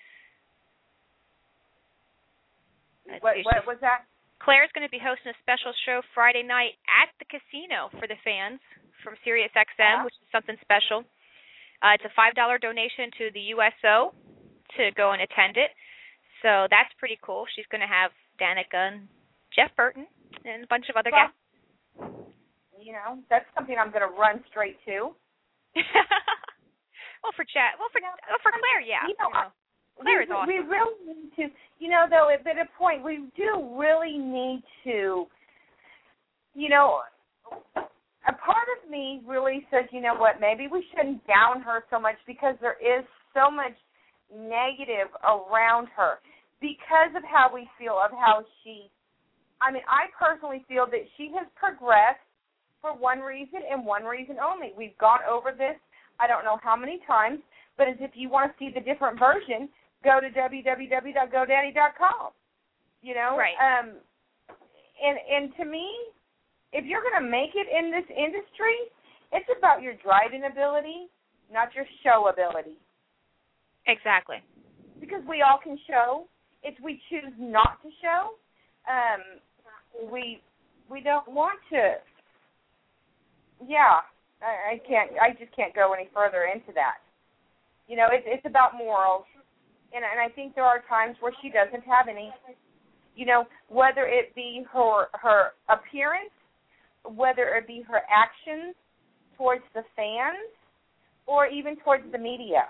What, what was that? Claire's going to be hosting a special show Friday night at the casino for the fans from Sirius X M, uh-huh. which is something special. Uh, it's a five dollars donation to the U S O to go and attend it. So that's pretty cool. She's going to have Danica and Jeff Burton and a bunch of other well, guests. You know, that's something I'm going to run straight to. well, for chat, well for well, for Claire, yeah. You know, you know. Claire we, is awesome. We really need to, you know, though, at a point, we do really need to, you know, a part of me really says, you know what, maybe we shouldn't down her so much because there is so much negative around her because of how we feel, of how she, I mean, I personally feel that she has progressed for one reason and one reason only. We've gone over this I don't know how many times, but as if you want to see the different version, go to w w w dot go daddy dot com. You know? Right. Um, and, and to me, if you're going to make it in this industry, it's about your driving ability, not your show ability. Exactly. Because we all can show. If we choose not to show, um, we we don't want to. Yeah, I, I can't. I just can't go any further into that. You know, it's it's about morals, and and I think there are times where she doesn't have any. You know, whether it be her her appearance, whether it be her actions towards the fans, or even towards the media.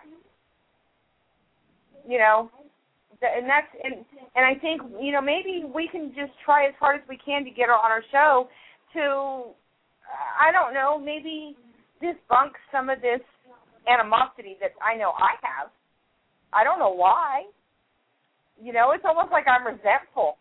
You know, and that's and and I think you know maybe we can just try as hard as we can to get her on our show to, I don't know, maybe debunk some of this animosity that I know I have. I don't know why. You know, it's almost like I'm resentful.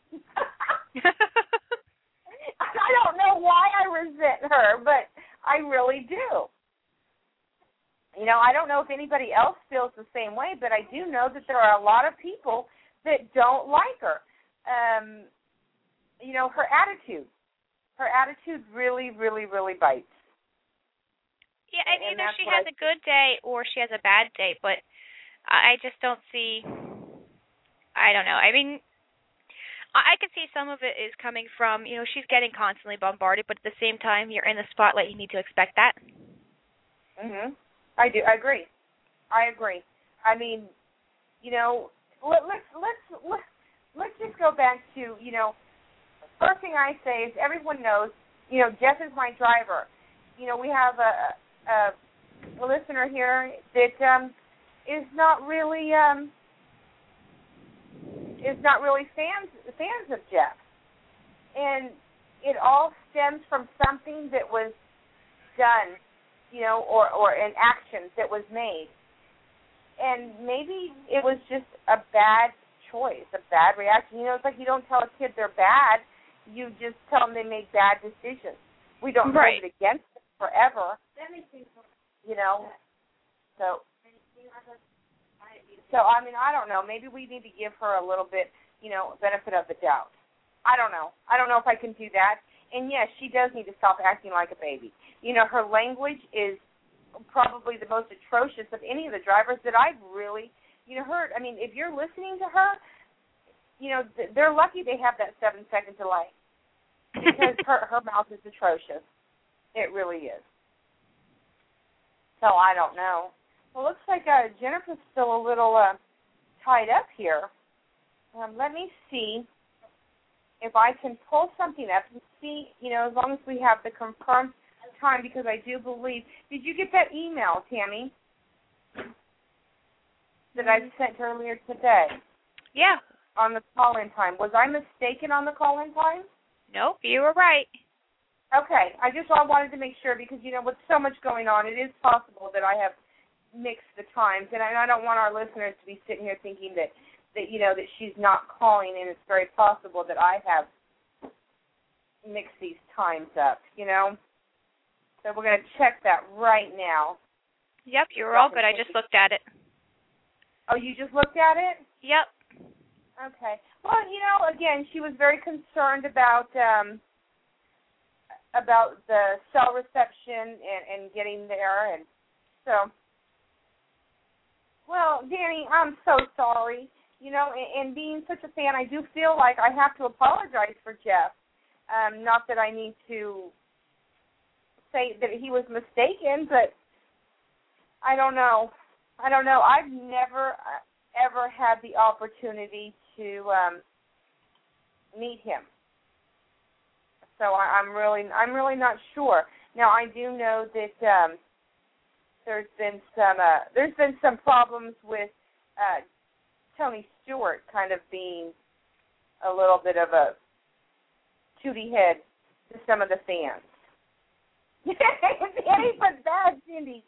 I don't know why I resent her, but I really do. You know, I don't know if anybody else feels the same way, but I do know that there are a lot of people that don't like her. Um, you know, her attitude. Her attitude really, really, really bites. Yeah, and, and either she has I, a good day or she has a bad day, but I just don't see, I don't know. I mean, I can see some of it is coming from, you know, she's getting constantly bombarded, but at the same time, you're in the spotlight, you need to expect that. Mm-hmm. I do. I agree. I agree. I mean, you know, let, let's let's let's let's just go back to, you know, first thing I say is everyone knows, you know, Jeff is my driver. You know, we have a a, a listener here that um, is not really um, is not really fans fans of Jeff, and it all stems from something that was done. You know, or, or an action that was made. And maybe it was just a bad choice, a bad reaction. You know, it's like you don't tell a kid they're bad. You just tell them they made bad decisions. We don't right. hold it against them forever. You know, so, so, I mean, I don't know. Maybe we need to give her a little bit, you know, benefit of the doubt. I don't know. I don't know if I can do that. And, yes, she does need to stop acting like a baby. You know, her language is probably the most atrocious of any of the drivers that I've really, you know, heard. I mean, if you're listening to her, you know, they're lucky they have that seven-second delay because her, her mouth is atrocious. It really is. So I don't know. Well, looks like uh, Jennifer's still a little uh, tied up here. Um, let me see if I can pull something up and see, you know, as long as we have the confirmed time, because I do believe. Did you get that email, Tammy, that I sent earlier today? Yeah. On the call-in time. Was I mistaken on the call-in time? Nope, you were right. Okay. I just I wanted to make sure because, you know, with so much going on, it is possible that I have mixed the times, and I, I don't want our listeners to be sitting here thinking that, that, you know, that she's not calling, and it's very possible that I have mixed these times up, you know. So we're going to check that right now. Yep, you were all good. I just looked at it. Oh, you just looked at it? Yep. Okay. Well, you know, again, she was very concerned about um, about the cell reception and, and getting there, and so. Well, Danny, I'm so sorry. You know, and, and being such a fan, I do feel like I have to apologize for Jeff. Um, not that I need to say that he was mistaken, but I don't know. I don't know. I've never uh, ever had the opportunity to um, meet him, so I, I'm really, I'm really not sure. Now, I do know that um, there's been some, uh, there's been some problems with uh, Tony Stewart kind of being a little bit of a tooty head to some of the fans. Danny, but bad, Cindy.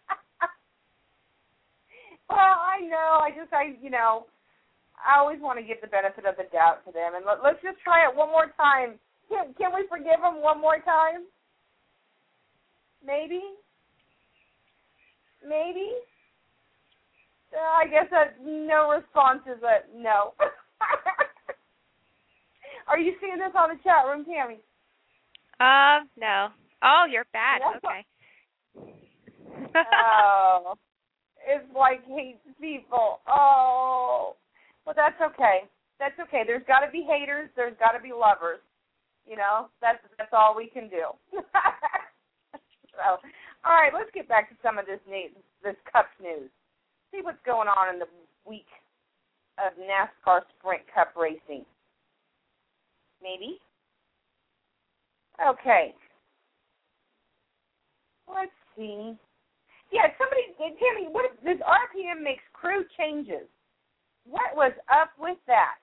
Well, I know. I just, I, you know, I always want to give the benefit of the doubt to them. And let, let's just try it one more time. Can, can we forgive them one more time? Maybe? Maybe? Uh, I guess that no response is a no. Are you seeing this on the chat room, Tammy? Uh, no. Oh, you're bad. Okay. Oh. It's like hates people. Oh. Well, that's okay. That's okay. There's got to be haters. There's got to be lovers. You know, that's that's all we can do. So, all right, let's get back to some of this news, this Cup news. See what's going on in the week of NASCAR Sprint Cup racing. Maybe? Okay. Let's see. Yeah, somebody, Tammy, what if this R P M makes crew changes? What was up with that?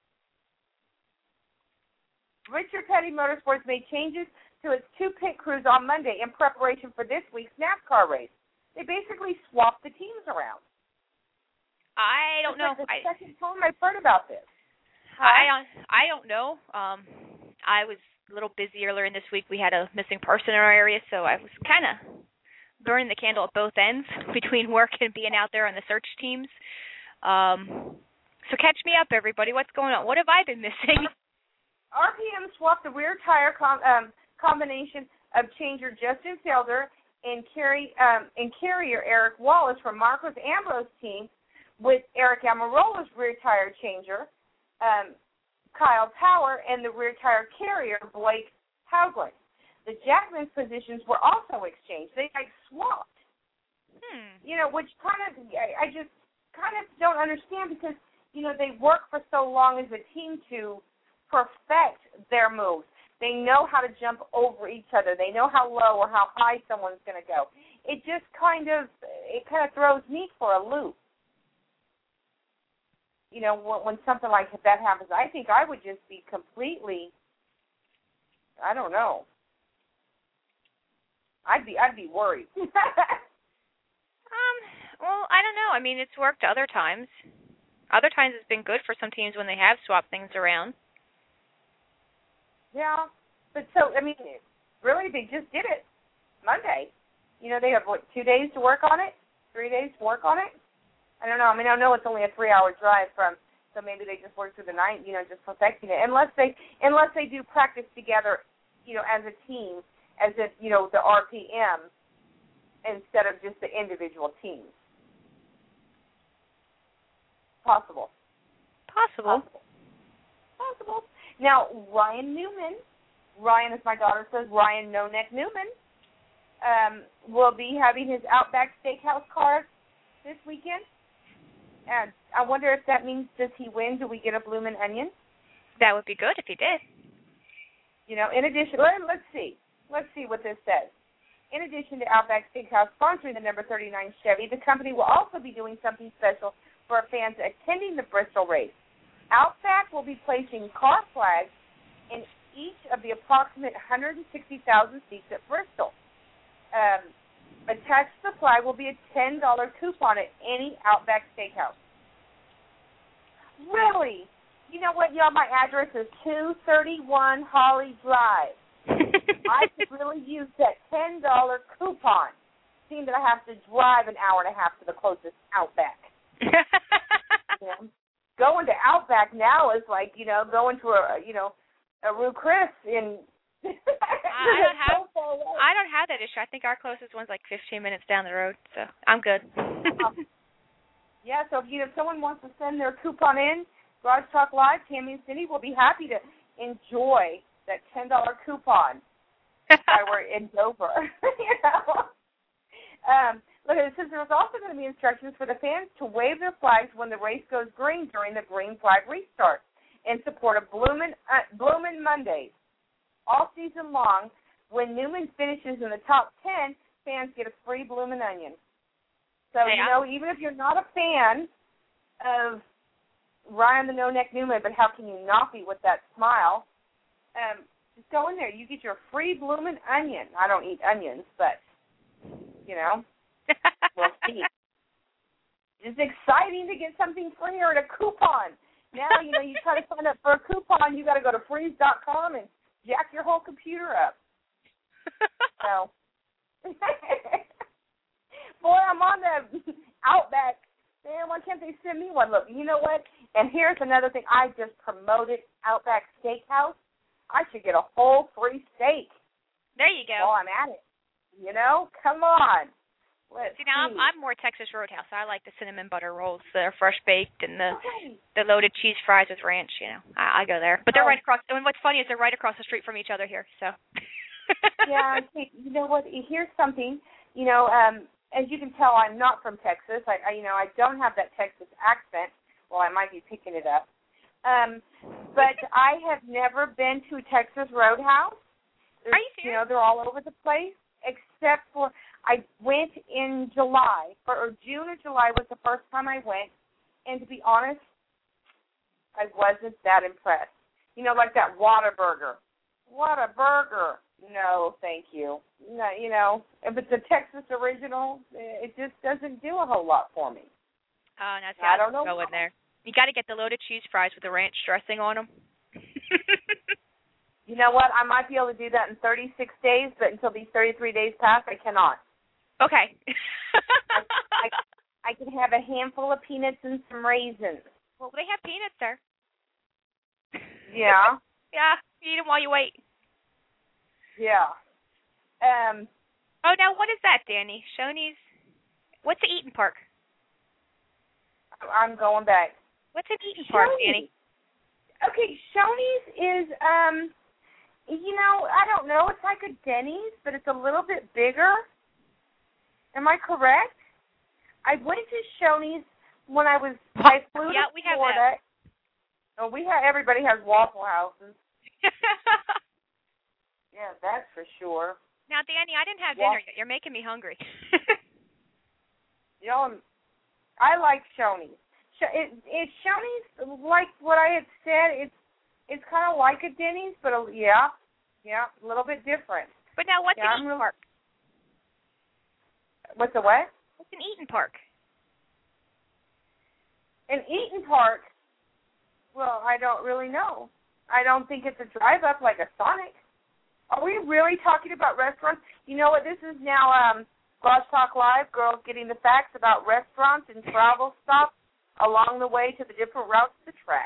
Richard Petty Motorsports made changes to its two pit crews on Monday in preparation for this week's NASCAR race. They basically swapped the teams around. I don't it's know. Like the I, second time I've heard about this. Huh? I don't. I don't know. Um, I was a little busy earlier in this week. We had a missing person in our area, so I was kind of burning the candle at both ends between work and being out there on the search teams. Um, so catch me up, everybody. What's going on? What have I been missing? R P M swapped the rear tire com- um, combination of changer Justin Felder and, carry, um, and carrier Eric Wallace from Marcos Ambrose's team with Eric Amarola's rear tire changer, um, Kyle Power, and the rear tire carrier, Blake Hauglin. The Jackman's positions were also exchanged. They like swapped. Hmm. You know, which kind of, I, I just kind of don't understand because, you know, they work for so long as a team to perfect their moves. They know how to jump over each other. They know how low or how high someone's going to go. It just kind of, it kind of throws me for a loop. You know, when, when something like that happens, I think I would just be completely, I don't know. I'd be I'd be worried. um, well, I don't know. I mean, it's worked other times. Other times it's been good for some teams when they have swapped things around. Yeah, but so, I mean, really, they just did it Monday. You know, they have, what, two days to work on it? Three days to work on it? I don't know. I mean, I know it's only a three-hour drive from, so maybe they just work through the night, you know, just perfecting it. Unless they, unless they do practice together, you know, as a team, as if, you know, the R P M instead of just the individual teams. Possible. Possible. Possible. possible. Now, Ryan Newman, Ryan, as my daughter says, Ryan No Neck Newman, um, will be having his Outback Steakhouse card this weekend. And I wonder if that means, does he win? Do we get a bloomin' onion? That would be good if he did. You know, in addition, let, let's see. Let's see what this says. In addition to Outback Steakhouse sponsoring the number thirty-nine Chevy, the company will also be doing something special for fans attending the Bristol race. Outback will be placing car flags in each of the approximate one hundred sixty thousand seats at Bristol. Um, attached to the flag will be a ten dollars coupon at any Outback Steakhouse. Really? You know what, y'all? My address is two thirty-one Holly Drive. I could really use that ten dollars coupon, seeing that I have to drive an hour and a half to the closest Outback. You know, going to Outback now is like, you know, going to a, you know, a Rue Chris in... I, I, don't have, I don't have that issue. I think our closest one's like fifteen minutes down the road, so I'm good. um, yeah, so if, you know, if someone wants to send their coupon in, Garage Talk Live, Tammy and Cindy will be happy to enjoy that ten dollars coupon while we're in Dover. You know? Um, look, it says there's also going to be instructions for the fans to wave their flags when the race goes green during the green flag restart in support of Bloomin' uh, Bloomin' Mondays. All season long, when Newman finishes in the top ten, fans get a free Bloomin' Onion. So, yeah. you know, even if you're not a fan of Ryan the No Neck Newman, but how can you not be with that smile? Um, just go in there. You get your free Bloomin' Onion. I don't eat onions, but, you know, we'll see. It's exciting to get something free or a coupon. Now, you know, you try to sign up for a coupon, you got to go to freeze dot com and jack your whole computer up. So, boy, I'm on the Outback. Man, why can't they send me one? Look, you know what? And here's another thing. I just promoted Outback Steakhouse. I should get a whole free steak. There you go. While I'm at it. You know? Come on. Let's see, now see. I'm, I'm more Texas Roadhouse. I like the cinnamon butter rolls. They're fresh baked, and the okay. the loaded cheese fries with ranch. You know, I, I go there. But they're oh. right across. And what's funny is they're right across the street from each other here. So. Yeah. You know what? Here's something. You know, um, as you can tell, I'm not from Texas. I, I, you know, I don't have that Texas accent. Well, I might be picking it up. Um, but I have never been to Texas Roadhouse. There's, Are you serious? You know, they're all over the place, except for I went in July, or, or June or July was the first time I went, and to be honest, I wasn't that impressed. You know, like that Whataburger. What a burger. No, thank you. No, you know, if it's a Texas original, it just doesn't do a whole lot for me. Oh, no, see, I I don't know. Go in there. You got to get the loaded cheese fries with the ranch dressing on them. You know what? I might be able to do that in thirty-six days, but until these thirty-three days pass, I cannot. Okay. I, I, I can have a handful of peanuts and some raisins. Well, they have peanuts there. Yeah. Yeah, eat them while you wait. Yeah. Um. Oh, now what is that, Danny? Shoney's? What's the Eaton Park? I'm going back. What's an Eaton Park, Shoney's. Danny? Okay, Shoney's is, um, you know, I don't know. It's like a Denny's, but it's a little bit bigger. Am I correct? I went to Shoney's when I was, I flew yeah, to we have Florida. that. Oh, we have, everybody has Waffle Houses. Yeah, that's for sure. Now, Danny, I didn't have Well, dinner yet. You're making me hungry. You know, I like Shoney's. It, it Shoney's, like what I had said, it's it's kind of like a Denny's, but a, yeah, yeah, a little bit different. But now, what's yeah, an Eaton really, Park? What's a what? What's an Eaton Park? An Eaton Park, well, I don't really know. I don't think it's a drive-up like a Sonic. Are we really talking about restaurants? You know what? This is now um, Garage Talk Live, girls getting the facts about restaurants and travel stops along the way to the different routes of the track.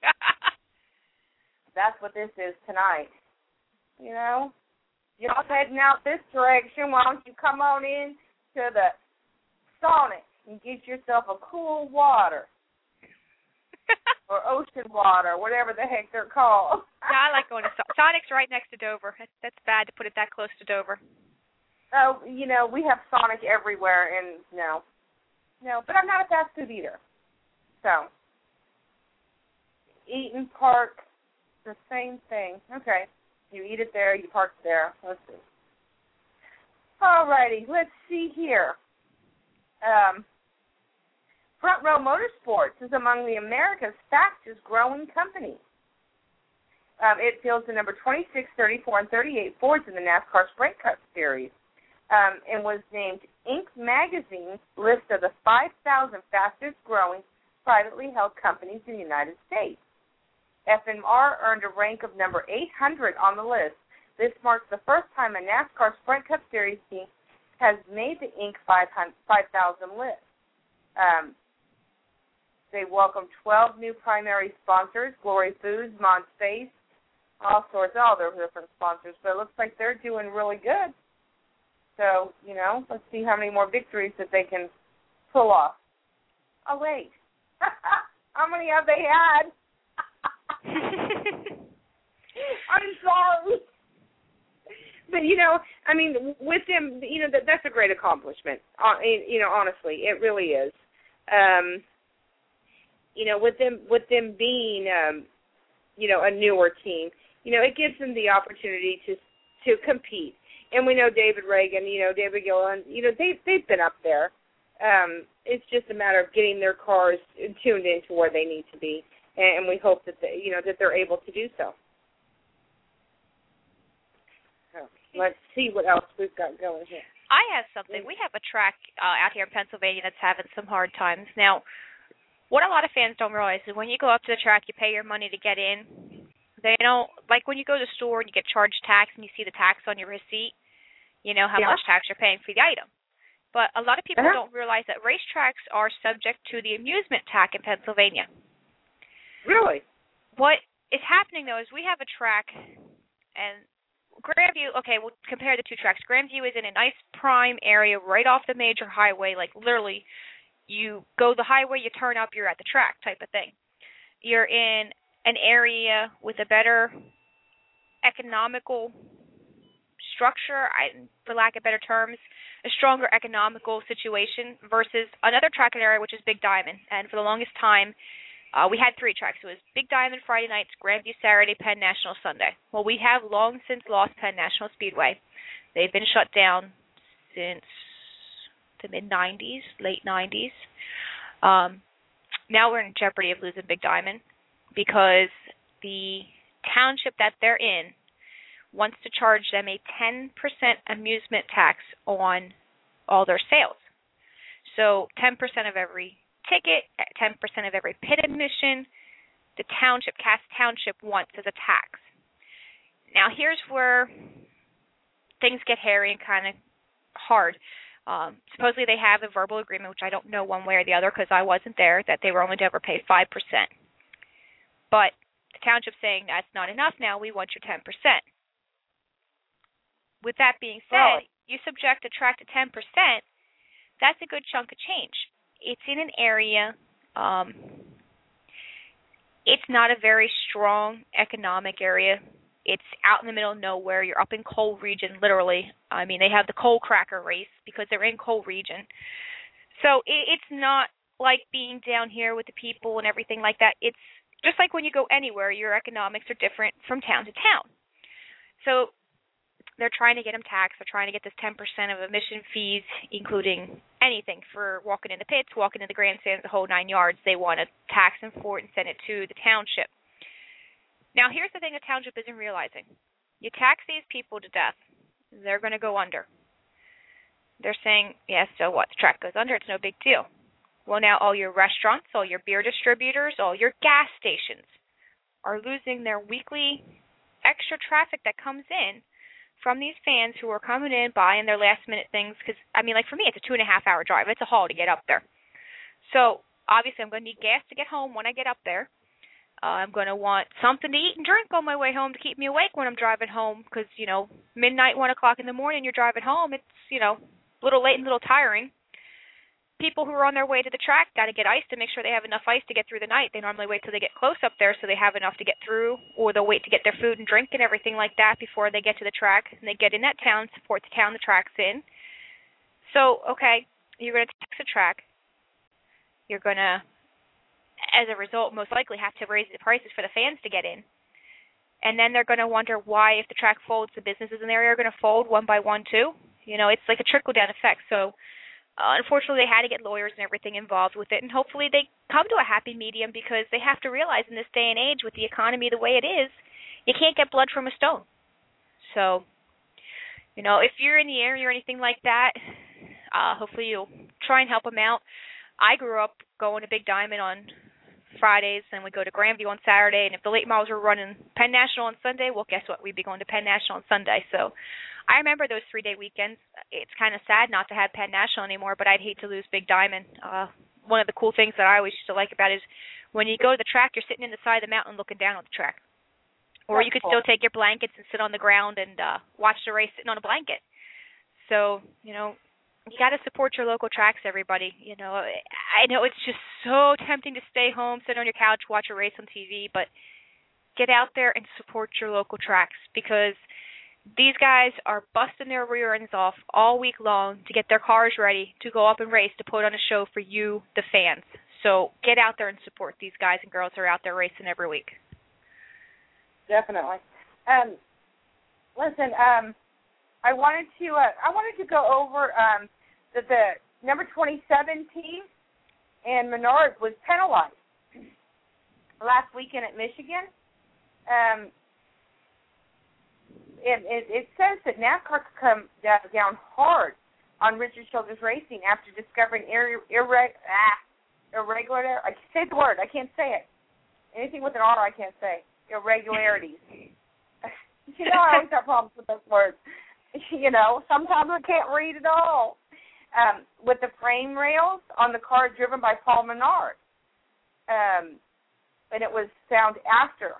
That's what this is tonight. You know? You're heading out this direction. Why don't you come on in to the Sonic and get yourself a cool water? or Ocean Water, whatever the heck they're called. No, I like going to so- Sonic's right next to Dover. That's, that's bad to put it that close to Dover. Oh, you know, we have Sonic everywhere, and no. No, but I'm not a fast food eater. So, Eaton Park, the same thing. Okay. You eat it there, you park there. Let's see. All righty, let's see here. Um, Front Row Motorsports is among the America's fastest growing companies. Um, it fields the number twenty-six, thirty-four, and thirty-eight Fords in the NASCAR Sprint Cup Series, um, and was named Inc Magazine's list of the five thousand fastest growing privately held companies in the United States. F M R earned a rank of number eight hundred on the list. This marks the first time a NASCAR Sprint Cup Series team has made the Inc five thousand list. Um, they welcomed twelve new primary sponsors, Glory Foods, Montspace, all sorts, all their different sponsors. But it looks like they're doing really good. So, you know, let's see how many more victories that they can pull off. Oh, wait. How many have they had? I'm sorry. But, you know, I mean, with them, you know, that that's a great accomplishment. Uh, you know, honestly, it really is. Um, you know, with them with them being, um, you know, a newer team, you know, it gives them the opportunity to to compete. And we know David Reagan, you know, David Gilliland, you know, they they've been up there. Um, it's just a matter of getting their cars tuned into where they need to be, and we hope that they, you know, that they're able to do so. Let's see what else we've got going here. I have something. We have a track uh, out here in Pennsylvania that's having some hard times. Now, what a lot of fans don't realize is when you go up to the track, you pay your money to get in. They don't, like when you go to the store and you get charged tax and you see the tax on your receipt, you know how yeah. much tax you're paying for the item. But a lot of people uh-huh. don't realize that racetracks are subject to the amusement tax in Pennsylvania. Really? What is happening, though, is we have a track, and Grandview, okay, we'll compare the two tracks. Grandview is in a nice prime area right off the major highway, like literally you go the highway, you turn up, you're at the track type of thing. You're in an area with a better economical structure, I, for lack of better terms, a stronger economical situation versus another track area, which is Big Diamond. And for the longest time, Uh, we had three tracks. It was Big Diamond Friday nights, Grandview Saturday, Penn National Sunday. Well, we have long since lost Penn National Speedway. They've been shut down since the mid nineties, late nineties. Um, now we're in jeopardy of losing Big Diamond because the township that they're in wants to charge them a ten percent amusement tax on all their sales. So ten percent of every ticket, ten percent of every pit admission, the township, Cass Township wants as a tax. Now, here's where things get hairy and kind of hard. Um, supposedly they have a verbal agreement, which I don't know one way or the other because I wasn't there, that they were only to ever pay five percent. But the township's saying that's not enough now, we want your ten percent. With that being said, well, you subject a track to ten percent, that's a good chunk of change. It's in an area, um, it's not a very strong economic area. It's out in the middle of nowhere. You're up in coal region, literally. I mean, they have the coal cracker race because they're in coal region. So it, it's not like being down here with the people and everything like that. It's just like when you go anywhere, your economics are different from town to town. So they're trying to get them taxed. They're trying to get this ten percent of admission fees, including anything for walking in the pits, walking in the grandstands, the whole nine yards. They want to tax them for it and send it to the township. Now, here's the thing the township isn't realizing. You tax these people to death, they're going to go under. They're saying, yes, yeah, so what? The track goes under, it's no big deal. Well, now all your restaurants, all your beer distributors, all your gas stations are losing their weekly extra traffic that comes in from these fans who are coming in, buying their last-minute things. Because, I mean, like for me, it's a two-and-a-half-hour drive. It's a haul to get up there. So, obviously, I'm going to need gas to get home when I get up there. Uh, I'm going to want something to eat and drink on my way home to keep me awake when I'm driving home because, you know, midnight, one o'clock in the morning, you're driving home. It's, you know, a little late and a little tiring. people who are on their way to the track got to get ice to make sure they have enough ice to get through the night. They normally wait till they get close up there so they have enough to get through, or they'll wait to get their food and drink and everything like that before they get to the track. And they get in that town, support the town the track's in. So, okay, you're going to tax the track. You're going to, as a result, most likely have to raise the prices for the fans to get in. And then they're going to wonder why, if the track folds, the businesses in the area are going to fold one by one too. You know, it's like a trickle-down effect. So, uh, unfortunately, they had to get lawyers and everything involved with it. And hopefully they come to a happy medium, because they have to realize in this day and age, with the economy the way it is, you can't get blood from a stone. So, you know, if you're in the area or anything like that, uh, hopefully you'll try and help them out. I grew up going to Big Diamond on Fridays, and we go to Grandview on Saturday, and if the late models were running Penn National on Sunday, well, guess what? We'd be going to Penn National on Sunday. So I remember those three-day weekends. It's kind of sad not to have Penn National anymore, but I'd hate to lose Big Diamond. Uh, one of the cool things that I always used to like about it is when you go to the track, you're sitting in the side of the mountain looking down on the track. Or you could still take your blankets and sit on the ground and uh, watch the race sitting on a blanket. So, you know, you got to support your local tracks, everybody. You know, I know it's just so tempting to stay home, sit on your couch, watch a race on T V, but get out there and support your local tracks, because these guys are busting their rear ends off all week long to get their cars ready to go up and race, to put on a show for you, the fans. So get out there and support these guys and girls who are out there racing every week. Definitely. Um, listen, um, I wanted to uh, I wanted to go over um, that the number twenty-seven team and Menard was penalized last weekend at Michigan. Um, it, it, it says that NASCAR could come down hard on Richard Childress Racing after discovering irre, irre, ah, irregular. I can say the word. I can't say it. Anything with an R, I can't say. Irregularities. You know, I always have problems with those words. You know, sometimes I can't read at all. Um, with the frame rails on the car driven by Paul Menard. Um, and it was found after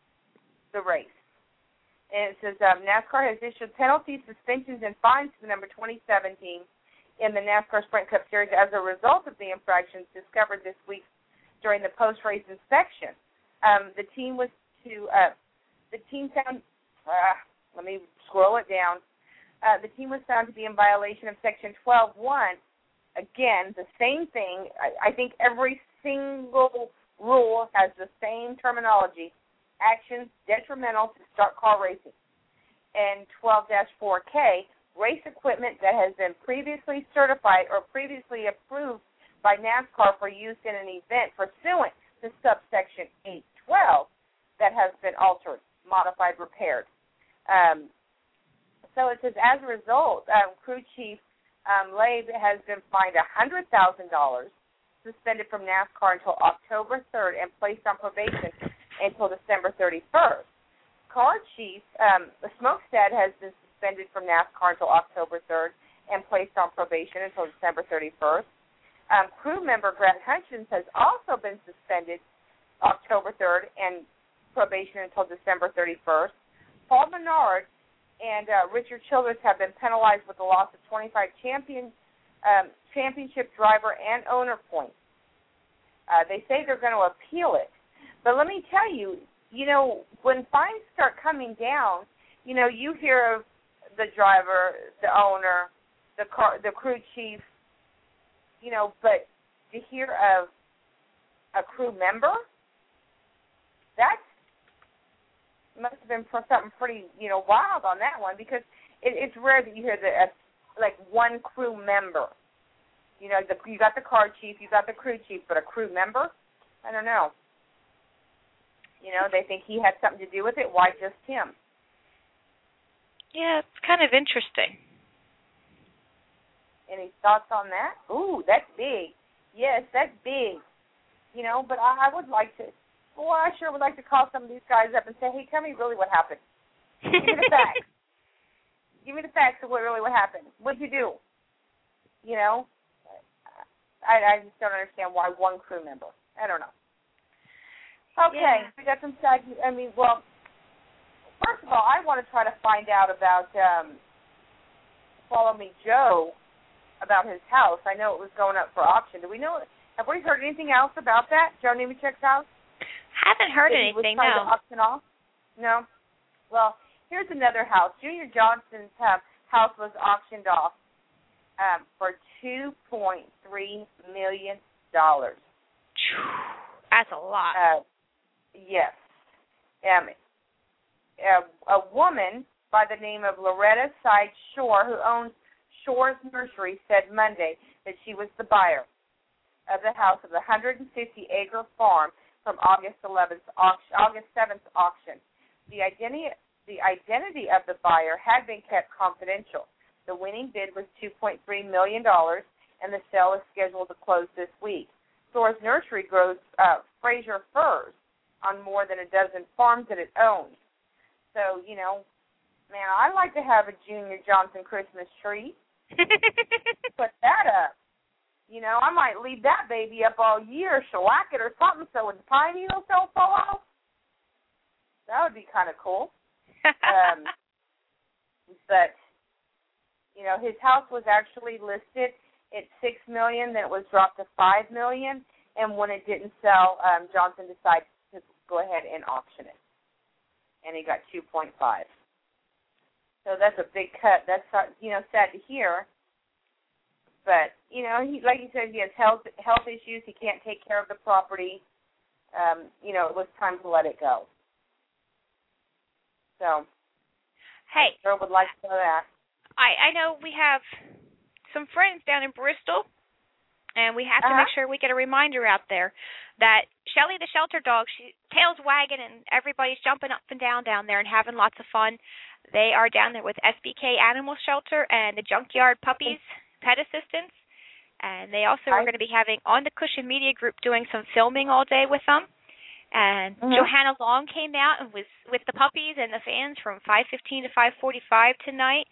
the race. And it says um, NASCAR has issued penalties, suspensions, and fines to the number twenty-seven team in the NASCAR Sprint Cup Series as a result of the infractions discovered this week during the post-race inspection. Um, the team was to, uh, the team found, uh, let me scroll it down. Uh, the team was found to be in violation of Section twelve one. Again, the same thing. I, I think every single rule has the same terminology. Actions detrimental to stock car racing. And twelve dash four K, race equipment that has been previously certified or previously approved by NASCAR for use in an event pursuant to subsection eight twelve that has been altered, modified, repaired. Um, So it says, as a result, um, crew chief um, Labe has been fined one hundred thousand dollars, suspended from NASCAR until October third, and placed on probation until December thirty-first. Car chief um, Smokestad has been suspended from NASCAR until October third and placed on probation until December thirty-first. Um, crew member Grant Hutchins has also been suspended October third and probation until December thirty-first. Paul Menard and uh, Richard Childress have been penalized with the loss of twenty-five champion, um, championship driver and owner points. Uh, they say they're going to appeal it. But let me tell you, you know, when fines start coming down, you know, you hear of the driver, the owner, the car, the crew chief, you know, but to hear of a crew member, that's must have been something pretty, you know, wild on that one, because it, it's rare that you hear the uh, like one crew member. You know, the, you got the car chief, you got the crew chief, but a crew member? I don't know. You know, they think he had something to do with it. Why just him? Yeah, it's kind of interesting. Any thoughts on that? Ooh, that's big. Yes, that's big. You know, but I, I would like to. Well, I sure would like to call some of these guys up and say, hey, tell me really what happened. Give me the facts. Give me the facts of what really what happened. What'd you do? You know? I, I just don't understand why one crew member. I don't know. Okay, yeah. we got some sad, I mean, well, first of all, I want to try to find out about um, Follow Me Joe about his house. I know it was going up for auction. Do we know? Have we heard anything else about that? Joe Nemechek's house? Haven't heard that anything. He was trying no. to auction off? No. Well, here's another house. Junior Johnson's uh, house was auctioned off um, for two point three million dollars. That's a lot. Uh, yes. Um, a, a woman by the name of Loretta Side Shore, who owns Shore's Nursery, said Monday that she was the buyer of the house of the one hundred fifty acre farm from August eleventh, August seventh auction. The identity, the identity of the buyer had been kept confidential. The winning bid was two point three million dollars, and the sale is scheduled to close this week. Shore's Nursery grows uh, Fraser firs on more than a dozen farms that it owns. So, you know, man, I'd like to have a Junior Johnson Christmas tree. Put that up. You know, I might leave that baby up all year, shellac it or something so the pine needles don't fall off. That would be kind of cool. um, but, you know, his house was actually listed at six million dollars, then it was dropped to five million dollars, and when it didn't sell, um, Johnson decided to go ahead and auction it. And he got two point five. So that's a big cut. That's, you know, sad to hear. But, you know, he, like you said, he has health health issues. He can't take care of the property. Um, you know, it was time to let it go. So, hey, I sure would like to know that. I, I know we have some friends down in Bristol, and we have to uh-huh. make sure we get a reminder out there that Shelly the shelter dog, she tail's wagging, and everybody's jumping up and down down there and having lots of fun. They are down there with S B K Animal Shelter and the Junkyard Puppies Pet Assistance, and they also are going to be having On the Cushion Media Group doing some filming all day with them. And mm-hmm. Johanna Long came out and was with the puppies and the fans from five fifteen to five forty-five tonight,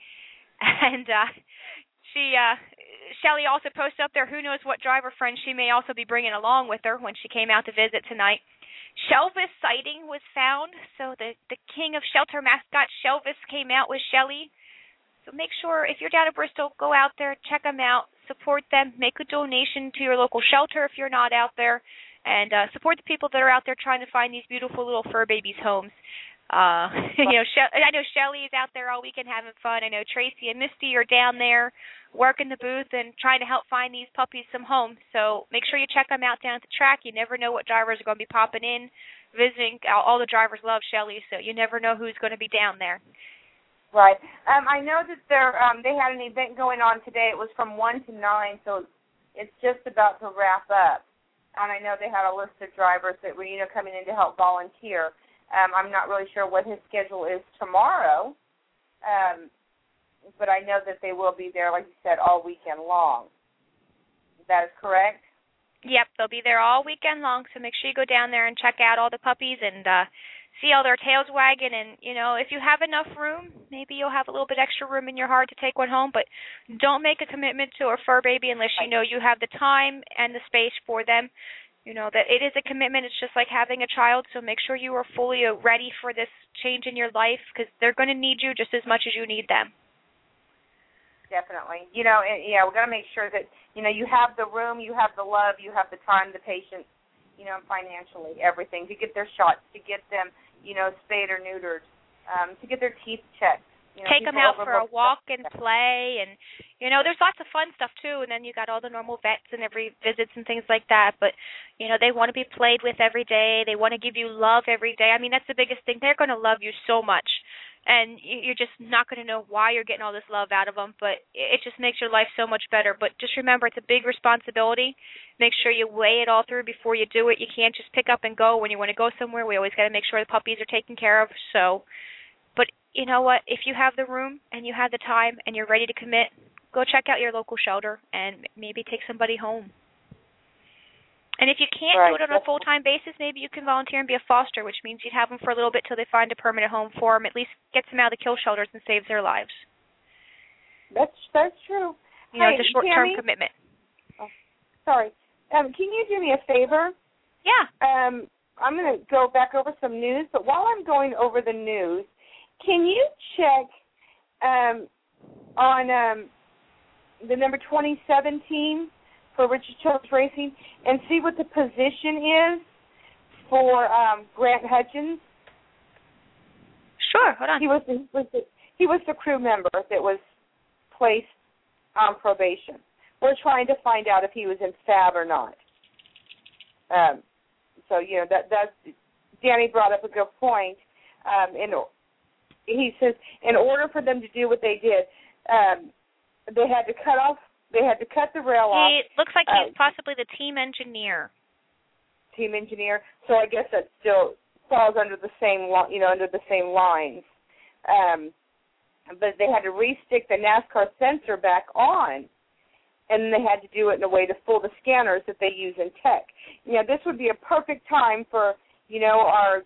and uh, she, uh, Shelly also posted up there who knows what driver friend she may also be bringing along with her when she came out to visit tonight. Shelvis sighting was found, so the, the king of shelter mascot Shelvis came out with Shelly. So make sure, if you're down at Bristol, go out there, check them out, support them, make a donation to your local shelter if you're not out there, and uh, support the people that are out there trying to find these beautiful little fur babies' homes. Uh, you know, she- I know Shelly is out there all weekend having fun. I know Tracy and Misty are down there working the booth and trying to help find these puppies some homes. So make sure you check them out down at the track. You never know what drivers are going to be popping in, visiting. All the drivers love Shelly, so you never know who's going to be down there. Right. Um, I know that they're, um, they had an event going on today. It was from one to nine, so it's just about to wrap up. And I know they had a list of drivers that were, you know, coming in to help volunteer. Um, I'm not really sure what his schedule is tomorrow, um, but I know that they will be there, like you said, all weekend long. That is correct? Yep, they'll be there all weekend long, so make sure you go down there and check out all the puppies and uh, see all their tails wagging. And, you know, if you have enough room, maybe you'll have a little bit extra room in your heart to take one home, but don't make a commitment to a fur baby unless you know you have the time and the space for them. You know, that it is a commitment. It's just like having a child, so make sure you are fully ready for this change in your life because they're going to need you just as much as you need them. Definitely. You know, and, yeah, we've got to make sure that, you know, you have the room, you have the love, you have the time, the patience, you know, financially, everything, to get their shots, to get them, you know, spayed or neutered, um, to get their teeth checked. You know, take them out for a walk and play, and you know, there's lots of fun stuff too. And then you got all the normal vets and every visits and things like that. But you know, they want to be played with every day. They want to give you love every day. I mean, that's the biggest thing. They're going to love you so much, and you're just not going to know why you're getting all this love out of them. But it just makes your life so much better. But just remember, it's a big responsibility. Make sure you weigh it all through before you do it. You can't just pick up and go when you want to go somewhere. We always got to make sure the puppies are taken care of. So. But you know what? If you have the room and you have the time and you're ready to commit, go check out your local shelter and maybe take somebody home. And if you can't right. do it on a full-time basis, maybe you can volunteer and be a foster, which means you'd have them for a little bit till they find a permanent home for them. At least gets them out of the kill shelters and saves their lives. That's that's true. You know, hey, it's a short-term Tammy? commitment. Oh, sorry. Um, can you do me a favor? Yeah. Um, I'm going to go back over some news, but while I'm going over the news, can you check um, on um, the number twenty-seven team for Richard Childress Racing and see what the position is for um, Grant Hutchins? Sure, hold on. He was the, was the, he was the crew member that was placed on probation. We're trying to find out if he was in F A B or not. Um, so, you know, that that's, Danny brought up a good point. Um, in, he says in order for them to do what they did, um, they had to cut off, they had to cut the rail off. He looks like he's uh, possibly the team engineer. Team engineer. So I guess that still falls under the same, you know, under the same lines. Um, but they had to re-stick the NASCAR sensor back on, and they had to do it in a way to fool the scanners that they use in tech. You know, this would be a perfect time for, you know, our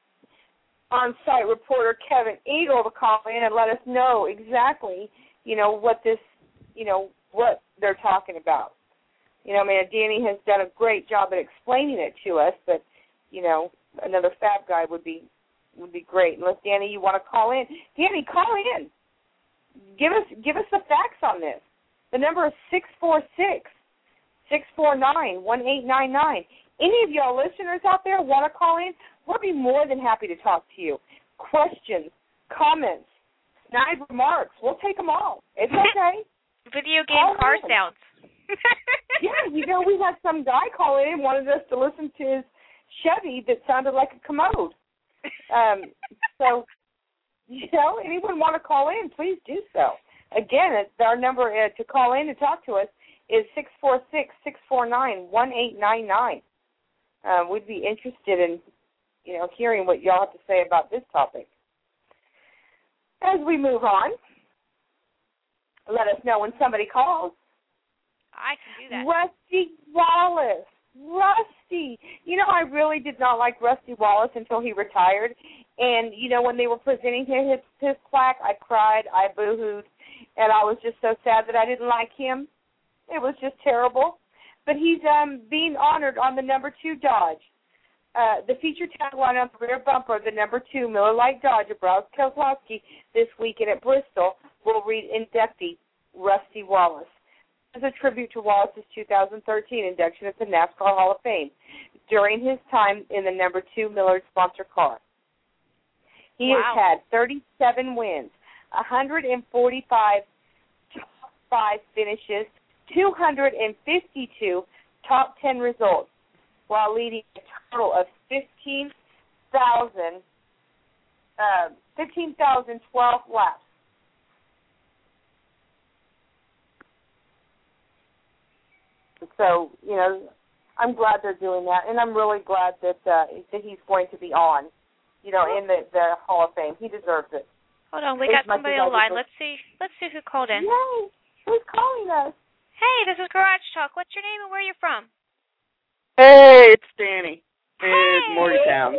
on-site reporter Kevin Eagle to call in and let us know exactly, you know, what this, you know, what they're talking about. You know, I mean, Danny has done a great job at explaining it to us, but, you know, another F A B guy would be would be great. Unless, Danny, you want to call in. Danny, call in. Give us give us the facts on this. The number is six four six, six four nine, one eight nine nine. Any of y'all listeners out there want to call in? We'll be more than happy to talk to you. Questions, comments, snide remarks, we'll take them all. It's okay. Video game car sounds. Yeah, you know, we had some guy call in and wanted us to listen to his Chevy that sounded like a commode. Um, so, you know, anyone want to call in, please do so. Again, it's our number uh, to call in and talk to us is six four six, six four nine, one eight nine nine. Uh, we'd be interested in, you know, hearing what y'all have to say about this topic. As we move on, let us know when somebody calls. I can do that. Rusty Wallace. Rusty. You know, I really did not like Rusty Wallace until he retired. And, you know, when they were presenting his, his plaque, I cried, I boo-hooed, and I was just so sad that I didn't like him. It was just terrible. But he's um, being honored on the number two Dodge. Uh, the featured tagline on the rear bumper, the number two Miller Lite Dodge of Browse Keselowski this weekend at Bristol will read inductee Rusty Wallace. As a tribute to Wallace's two thousand thirteen induction at the NASCAR Hall of Fame during his time in the number two Miller sponsor car. He wow. has had thirty-seven wins, one hundred forty-five top five finishes, two hundred fifty-two top ten results, while leading a total of fifteen thousand, uh, fifteen thousand twelve laps. So, you know, I'm glad they're doing that, and I'm really glad that uh, that he's going to be on, you know, in the, the Hall of Fame. He deserves it. Hold on, we got somebody on the line. Let's see. Let's see who called in. Yay! Who's calling us? Hey, this is Garage Talk. What's your name and where are you from? Hey, it's Danny. Hey. It's Morgantown.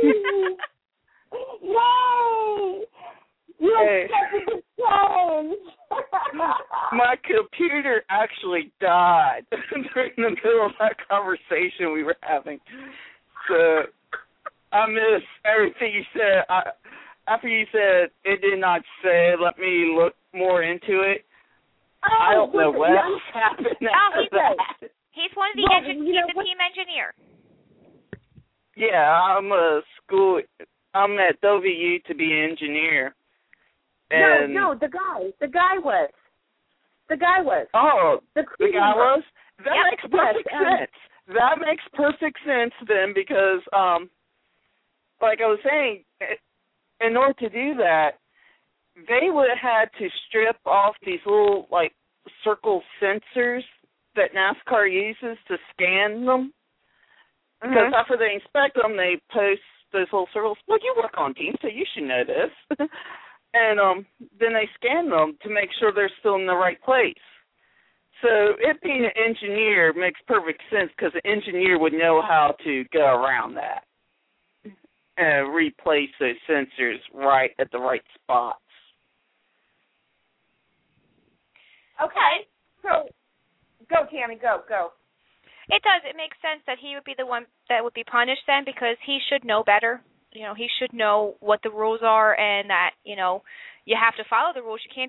Yay! You Hey. accepted the challenge. My computer actually died during the middle of that conversation we were having. So I missed everything you said. I, after you said it did not say, let me look more into it. Oh, I don't know what yeah. else happened Oh, after he's, that. he's one of the Well, engi- you know he's a what? team engineer. Yeah, I'm a school. I'm at W U to be an engineer. And no, no, the guy. The guy was. The guy was. Oh, The, the guy was? That Yep. makes perfect Yes, um, sense. That makes perfect sense then because, um, like I was saying, in order to do that, they would have had to strip off these little, like, circle sensors that NASCAR uses to scan them. Because Mhm. after they inspect them, they post those little circles. Well, you work on teams, so you should know this. And um, then they scan them to make sure they're still in the right place. So it being an engineer makes perfect sense because an engineer would know how to go around that and replace those sensors right at the right spots. Okay. So, go, Tammy, go, go. It does. It makes sense that he would be the one that would be punished then because he should know better. You know, he should know what the rules are and that, you know, you have to follow the rules. You can't just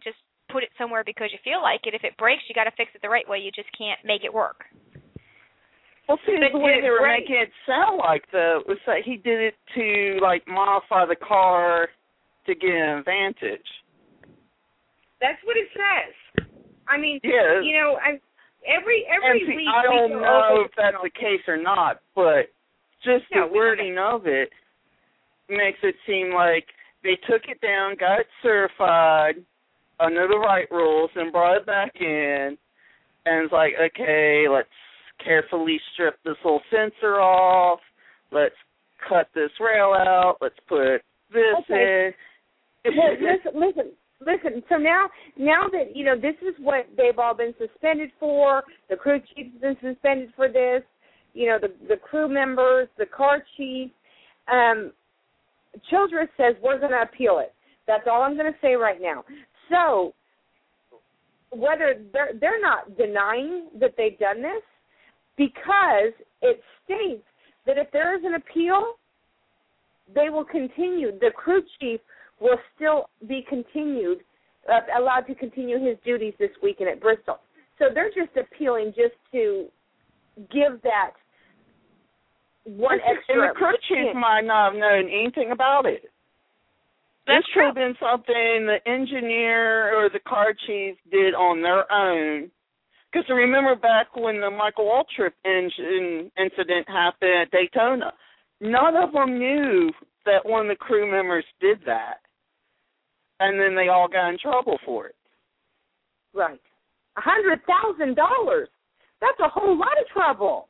put it somewhere because you feel like it. If it breaks, you got to fix it the right way. You just can't make it work. Well, see, But the way they were right. making it sound like, though, was that he did it to, like, modify the car to get an advantage. That's what it says. I mean, yeah. you know, I, every every and see, week I don't we go know over if that's the case or not, but just No, the we wording of it makes it seem like they took it down, got it certified under the right rules, and brought it back in, and it's like, okay, let's carefully strip this little sensor off, let's cut this rail out, let's put this Okay. in. Well, listen, listen, listen. So now, now that you know, this is what they've all been suspended for. The crew chief's been suspended for this. You know, the the crew members, the car chief. Um, Childress says we're going to appeal it. That's all I'm going to say right now. So, whether they're they're not denying that they've done this, because it states that if there is an appeal, they will continue. The crew chief will still be continued, uh, allowed to continue his duties this weekend at Bristol. So they're just appealing just to give that one extra. And the crew chief might not have known anything about it. That's this could have been something the engineer or the car chief did on their own. Because remember back when the Michael Waltrip engine incident happened at Daytona, none of them knew that one of the crew members did that. And then they all got in trouble for it. Right. A hundred thousand dollars. That's a whole lot of trouble.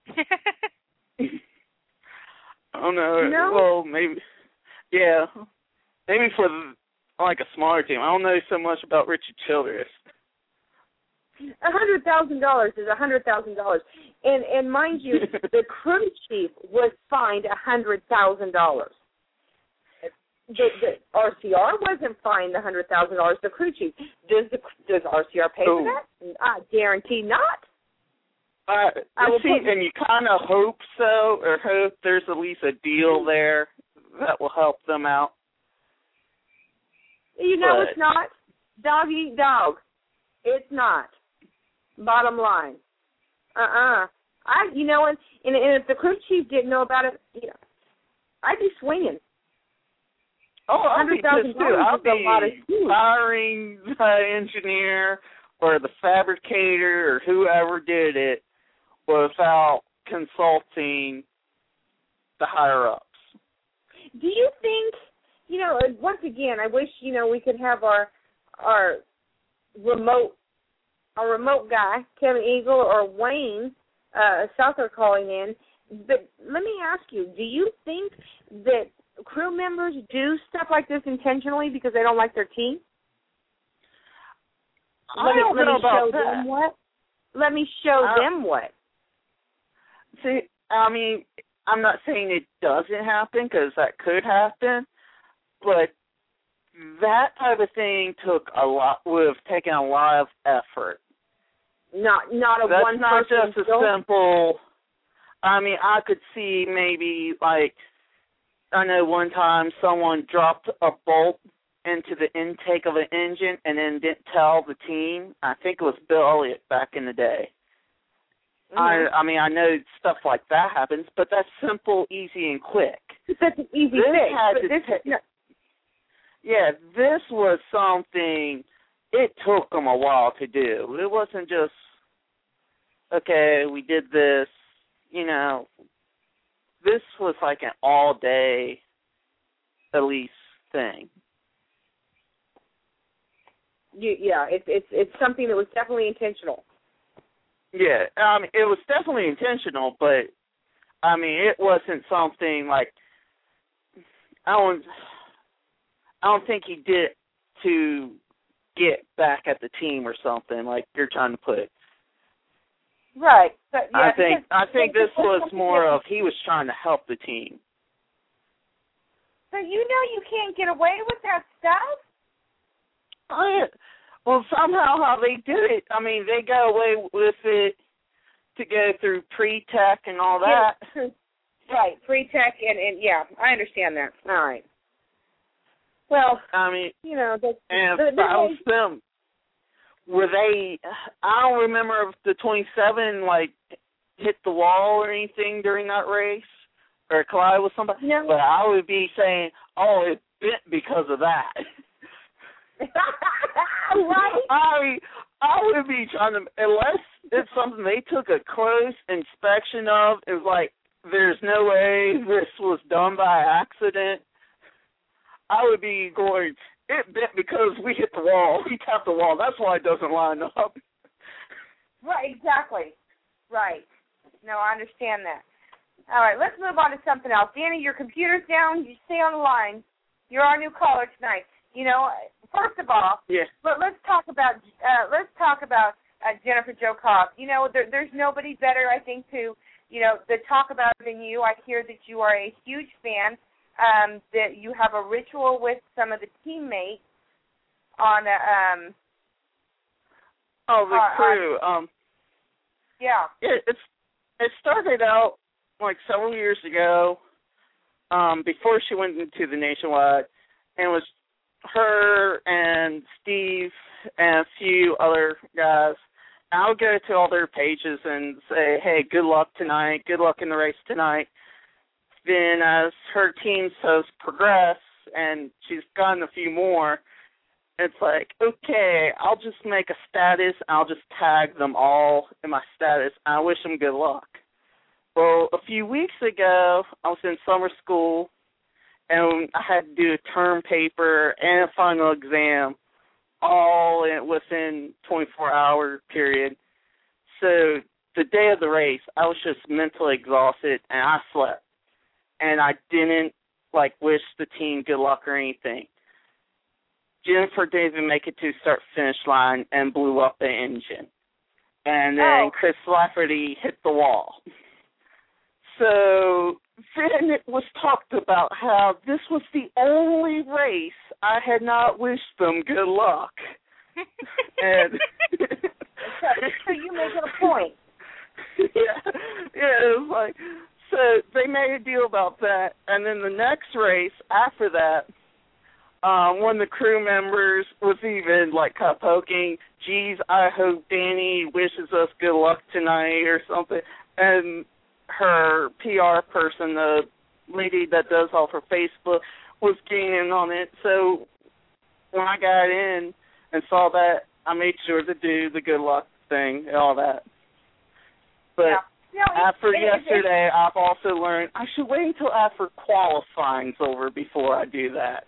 I don't know. No? Well, maybe, yeah. Maybe for, like, a smaller team. I don't know so much about Richard Childress. A hundred thousand dollars is a hundred thousand dollars. And, and mind you, the crew chief was fined a hundred thousand dollars. The, the R C R wasn't fined a hundred thousand dollars. The crew chief does the does R C R pay oh. for that? I guarantee not. Uh, I will see, put, and you kind of hope so, or hope there's at least a deal there that will help them out. You know, but, it's not. Dog eat dog. It's not. Bottom line. Uh-uh. I, you know, and, and, and if the crew chief didn't know about it, you know, I'd be swinging. Oh, I'll be pissed too. I'll be a lot of firing the engineer or the fabricator or whoever did it without consulting the higher-ups. Do you think, you know, once again, I wish, you know, we could have our our remote our remote guy, Kevin Eagle or Wayne uh, Souther calling in. But let me ask you, do you think that crew members do stuff like this intentionally because they don't like their team? I let me, don't let know me about show that. them what? Let me show I, them what? See, I mean, I'm not saying it doesn't happen because that could happen, but that type of thing took a lot, would have taken a lot of effort. Not not a That's one not person just a don't. simple. I mean, I could see maybe like I know one time someone dropped a bolt into the intake of an engine and then didn't tell the team. I think it was Bill Elliott back in the day. Mm-hmm. I I mean, I know stuff like that happens, but that's simple, easy, and quick. That's an easy this fix. Had but to this ta- is not, yeah, this was something. It took them a while to do. It wasn't just okay. We did this. You know, this was like an all-day, at least, thing. you, yeah, it's it's it's something that was definitely intentional. Yeah, I mean, it was definitely intentional, but I mean, it wasn't something like I don't. I don't think he did it to get back at the team or something like you're trying to put it. Right. But, yeah, I think because, I think this was more of he was trying to help the team. But you know you can't get away with that stuff. Oh, yeah. Well, somehow how they did it, I mean, they got away with it to go through pre-tech and all that. Yeah. Right, pre-tech and, and, yeah, I understand that. All right. Well, I mean, you know, the, and the, if the I was them, were they, I don't remember if the twenty-seven, like, hit the wall or anything during that race or collide with somebody. No. But I would be saying, oh, it bit because of that. Right? I, I would be trying to, unless it's something they took a close inspection of, it was like, there's no way this was done by accident. I would be going, it bit because we hit the wall. We tapped the wall. That's why it doesn't line up. Right, exactly. Right. No, I understand that. All right, let's move on to something else. Danny, your computer's down. You stay on the line. You're our new caller tonight. You know, first of all, yeah. But let's talk about uh, let's talk about uh, Jennifer Jo Cobb. You know, there, there's nobody better, I think, to you know to talk about than you. I hear that you are a huge fan. Um, that you have a ritual with some of the teammates on a, um. Oh, the uh, crew. On, um. Yeah. It, it's it started out like several years ago, um, before she went into the Nationwide, and it was her and Steve and a few other guys. I would go to all their pages and say, hey, good luck tonight, good luck in the race tonight. Then as her teams have progressed and she's gotten a few more, it's like, okay, I'll just make a status. I'll just tag them all in my status. I wish them good luck. Well, a few weeks ago, I was in summer school, and I had to do a term paper and a final exam all in, within twenty-four hour period. So the day of the race, I was just mentally exhausted, and I slept. And I didn't, like, wish the team good luck or anything. Jennifer didn't even make it to start-finish line and blew up the engine. And then oh. Chris Lafferty hit the wall. So then it was talked about how this was the only race I had not wished them good luck. and So you make it a point. Yeah, yeah, it was like, so they made a deal about that. And then the next race after that, Um, one of the crew members was even, like, kind of poking, geez, I hope Danny wishes us good luck tonight or something. And her P R person, the lady that does all her Facebook, was getting in on it. So when I got in and saw that, I made sure to do the good luck thing and all that. But yeah. No, after it, yesterday, it, it, I've also learned I should wait until after qualifying's over before I do that.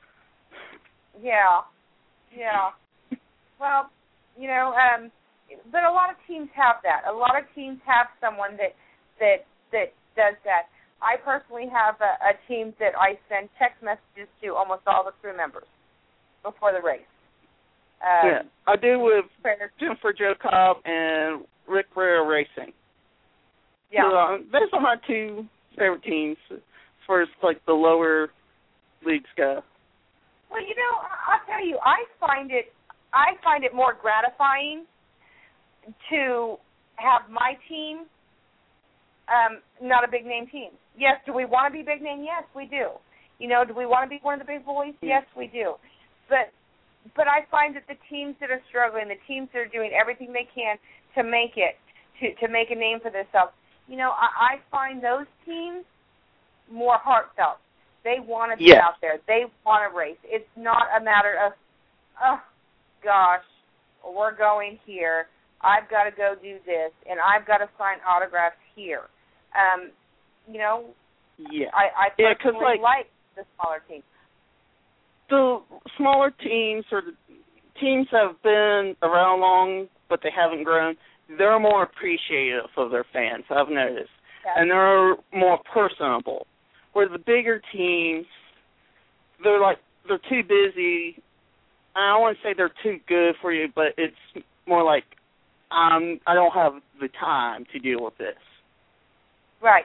Yeah, yeah. Well, you know, um, but a lot of teams have that. A lot of teams have someone that that that does that. I personally have a, a team that I send text messages to almost all the crew members before the race. Um, yeah, I do with Jennifer Jo Cobb and Rick Rare Racing. Yeah, so, uh, those are my two favorite teams as far as like the lower leagues go. Well, you know, I'll tell you, I find it, I find it more gratifying to have my team, um, not a big name team. Yes, do we want to be big name? Yes, we do. You know, do we want to be one of the big boys? Yes, we do. But, but I find that the teams that are struggling, the teams that are doing everything they can to make it, to to make a name for themselves, you know, I, I find those teams more heartfelt. They want to be yeah. out there. They want to race. It's not a matter of, oh, gosh, we're going here. I've got to go do this, and I've got to sign autographs here. Um, you know, yeah. I, I yeah, personally like, like the smaller teams. The smaller teams or the teams that have been around long, but they haven't grown, they're more appreciative of their fans, I've noticed. Yes. And they're more personable. Where the bigger teams, they're like, they're too busy. I don't want to say they're too good for you, but it's more like, um, I don't have the time to deal with this. Right.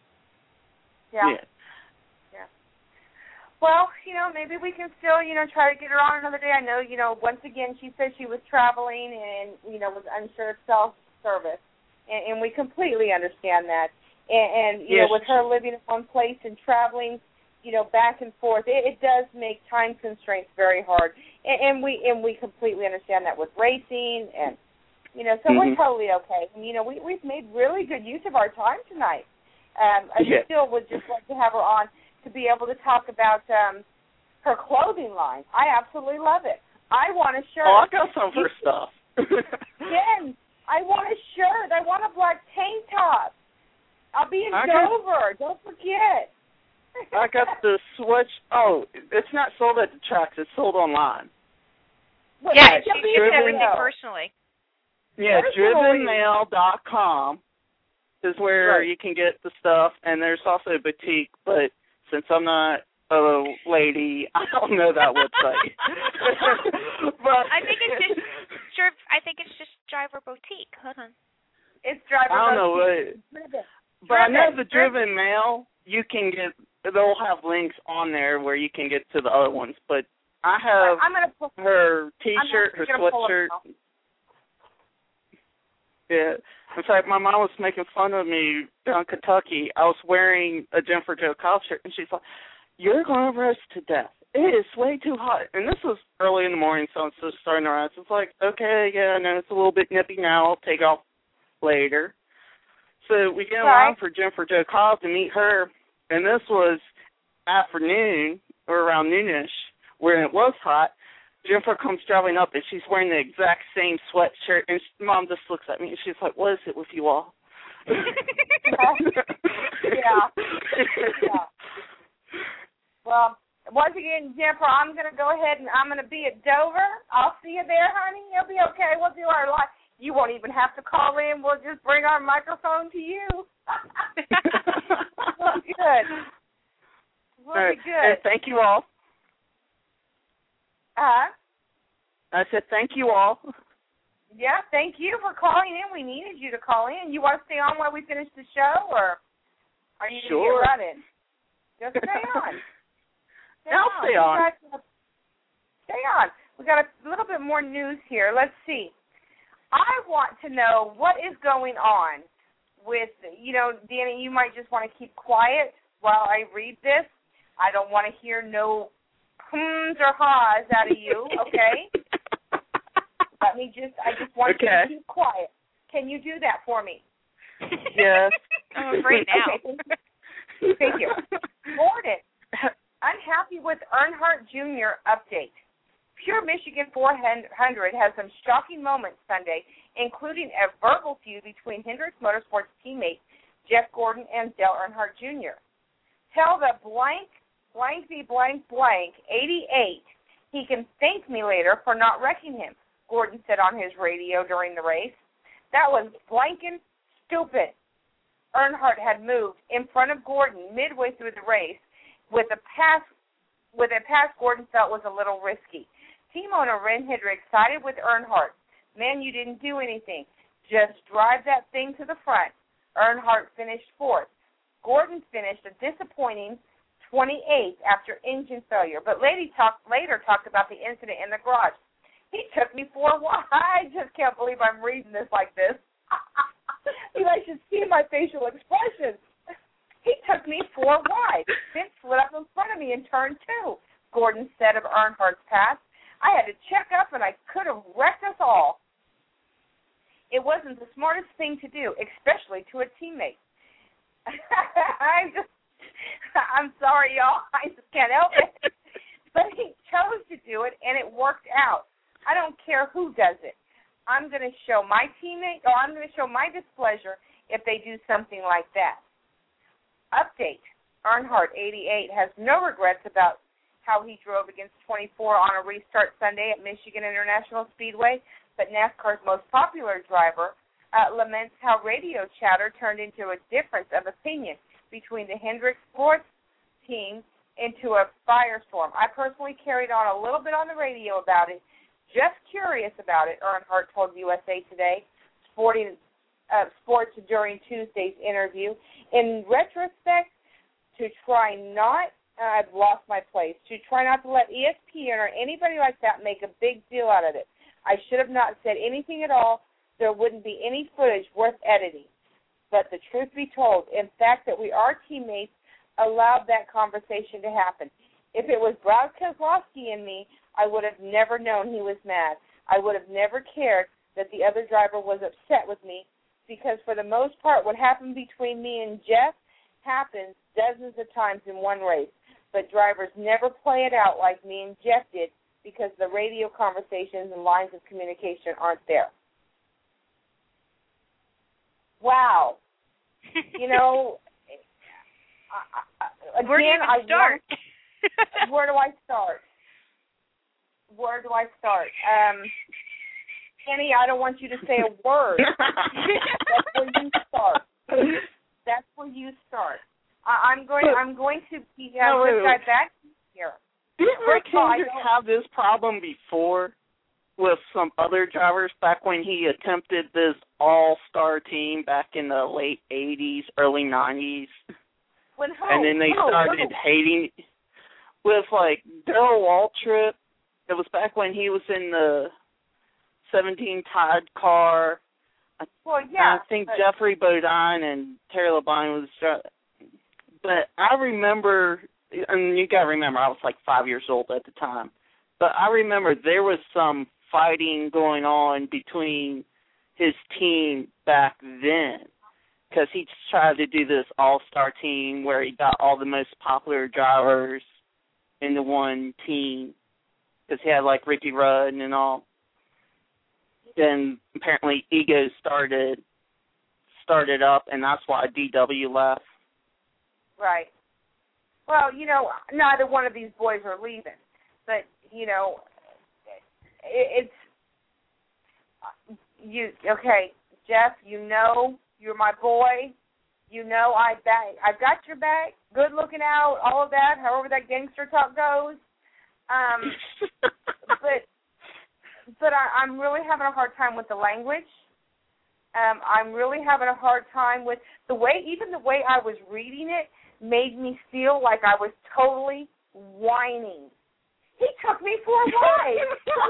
Yeah. Yeah. Yeah. Well, you know, maybe we can still, you know, try to get her on another day. I know, you know, once again, she said she was traveling and, you know, was unsure of self-service, and, and we completely understand that. And, and you yes. know, with her living in one place and traveling, you know, back and forth, it, it does make time constraints very hard. and, and we and we completely understand that with racing, and you know, so mm-hmm. we're totally okay. And, you know, we we've made really good use of our time tonight. Um, I yeah. still would just like to have her on to be able to talk about um, her clothing line. I absolutely love it. I want a shirt. Oh, I got some of her stuff. Jen, I want a shirt. I want a black tank top. I'll be in I Dover. Got, don't forget. I got the switch. Oh, it's not sold at the tracks. It's sold online. Well, yeah, she she did everything personally. Yeah, Personally. driven mail dot com is where right. you can get the stuff, and there's also a boutique, but since I'm not a lady, I don't know that website. But I think it's just I think it's just Driver Boutique. Hold on. It's Driver I don't Boutique. know what. Driven. But I know the Driven. Driven Mail, you can get, they'll have links on there where you can get to the other ones. But I have I'm gonna pull, her T-shirt, her sweatshirt. Yeah. In fact, my mom was making fun of me down in Kentucky. I was wearing a Jennifer Jo Cobb shirt, and she's like, "You're going to roast to death. It is way too hot." And this was early in the morning, so it's just starting to rise. It's like, okay, yeah, I know it's a little bit nippy now. I'll take off later. So we get in line for Jennifer Jo Cobb to meet her, and this was afternoon, or around noonish, where it was hot. Jennifer comes driving up, and she's wearing the exact same sweatshirt, and she, Mom just looks at me, and she's like, "What is it with you all?" yeah. yeah. Well, once again, Jennifer, I'm going to go ahead and I'm going to be at Dover. I'll see you there, honey. You'll be okay. We'll do our live. You won't even have to call in. We'll just bring our microphone to you. We'll be good. We'll all right. be good. And thank you all. Uh-huh. I said thank you all. Yeah, thank you for calling in. We needed you to call in. You want to stay on while we finish the show, or are you going to sure. get running? Just stay on. Stay I'll on. stay on. Stay on. We got a little bit more news here. Let's see. I want to know what is going on with, you know, Danny, you might just want to keep quiet while I read this. I don't want to hear no hms or ha's out of you, okay? Let me just, I just want okay. you to keep quiet. Can you do that for me? Yes. I'm afraid now. Okay. Thank you. Gordon, unhappy with Earnhardt Junior update. Pure Michigan four hundred has some shocking moments Sunday, including a verbal feud between Hendricks Motorsports teammate Jeff Gordon and Dale Earnhardt Junior Tell the blank, blank the blank blank, eighty-eight, he can thank me later for not wrecking him, Gordon said on his radio during the race. That was blanking stupid. Earnhardt had moved in front of Gordon midway through the race with a pass, with a pass Gordon felt was a little risky. Team owner Ren Hendricks sided with Earnhardt. Man, you didn't do anything. Just drive that thing to the front. Earnhardt finished fourth. Gordon finished a disappointing twenty-eighth after engine failure, but lady talk, later talked about the incident in the garage. He took me for a while. I just can't believe I'm reading this like this. You guys should see my facial expressions. He took me four wide, then slid up in front of me in turn two, Gordon said of Earnhardt's pass. I had to check up, and I could have wrecked us all. It wasn't the smartest thing to do, especially to a teammate. I'm just, I'm sorry, y'all. I just can't help it. But he chose to do it, and it worked out. I don't care who does it. I'm going to show my teammate, or I'm going to show my displeasure if they do something like that. Update. Earnhardt, eighty-eight, has no regrets about how he drove against twenty-four on a restart Sunday at Michigan International Speedway, but NASCAR's most popular driver uh, laments how radio chatter turned into a difference of opinion between the Hendricks Sports team into a firestorm. I personally carried on a little bit on the radio about it, just curious about it, Earnhardt told U S A Today Sporting uh, Sports during Tuesday's interview. In retrospect, to try not Uh, I've lost my place. To try not to let E S P N or anybody like that make a big deal out of it. I should have not said anything at all. There wouldn't be any footage worth editing. But the truth be told, in fact, that we are teammates allowed that conversation to happen. If it was Brad Keselowski and me, I would have never known he was mad. I would have never cared that the other driver was upset with me, because for the most part what happened between me and Jeff happens dozens of times in one race, but drivers never play it out like me and Jeff did because the radio conversations and lines of communication aren't there. Wow. You know, I, I, again, where do you even start? Want, where do I start? Where do I start? Um, Kenny, I don't want you to say a word. That's where you start. That's where you start. I, I'm going. I'm going to be have no, this guy back here. Didn't Rick all, Hendrick have this problem before with some other drivers back when he attempted this all-star team back in the late eighties, early nineties? When who? And then they who? started who? hating with, like, Darrell Waltrip. It was back when he was in the seventeen Tide car. Well, yeah. I think but... Jeffrey Bodine and Terry Labine was driving. But I remember, and you got to remember, I was like five years old at the time. But I remember there was some fighting going on between his team back then, because he tried to do this all-star team where he got all the most popular drivers into one team, because he had like Ricky Rudd and all. Then apparently ego started started up, and that's why D W left. Right. Well, you know, neither one of these boys are leaving, but you know, it, it's you. Okay, Jeff. You know, you're my boy. You know, I back. I've got your back. Good looking out. All of that. However that gangster talk goes. Um, but. But I, I'm really having a hard time with the language. Um, I'm really having a hard time with the way, even the way I was reading it made me feel like I was totally whining. He took me for a ride.